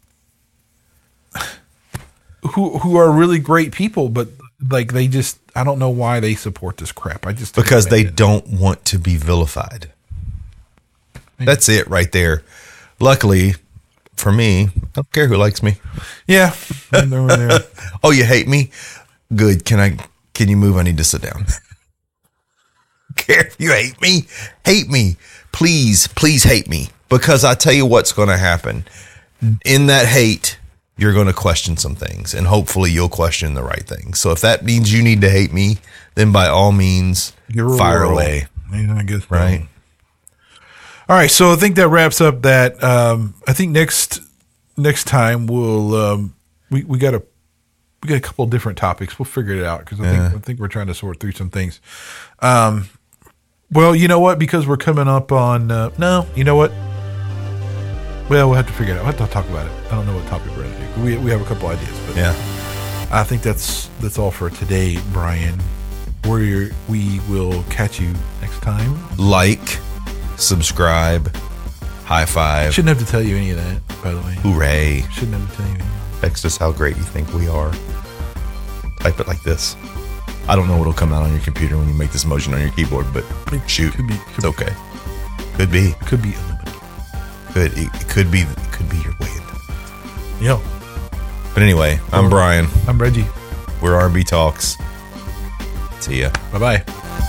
really great people, but like they just, I don't know why they support this crap. Because they don't want to be vilified. That's it right there. Luckily for me, I don't care who likes me. Yeah. There. Oh, you hate me? Good. Can you move? I need to sit down. Care if you hate me? Hate me. Please hate me. Because I tell you what's going to happen. In that hate, you're going to question some things, and hopefully you'll question the right things. So if that means you need to hate me, then by all means, fire away. Yeah, I guess right. All right, so I think that wraps up that. I think next time we'll we got a couple of different topics. We'll figure it out because I think we're trying to sort through some things. Well, you know what? Because we're coming up on no, you know what? Well, we'll have to figure it out. We'll have to talk about it. I don't know what topic we're going to do. We have a couple ideas, but yeah, I think that's all for today, Brian. We will catch you next time. Like, subscribe, high five. Shouldn't have to tell you any of that, by the way. Hooray! Shouldn't have to tell you any. Text us how great you think we are. Type it like this. I don't know what'll come out on your computer when you make this motion on your keyboard, but shoot, it's okay. Could be Illuminati. It could be your way into. Yeah. But anyway, I'm Brian. I'm Reggie. We're R&B Talks. See ya. Bye-bye.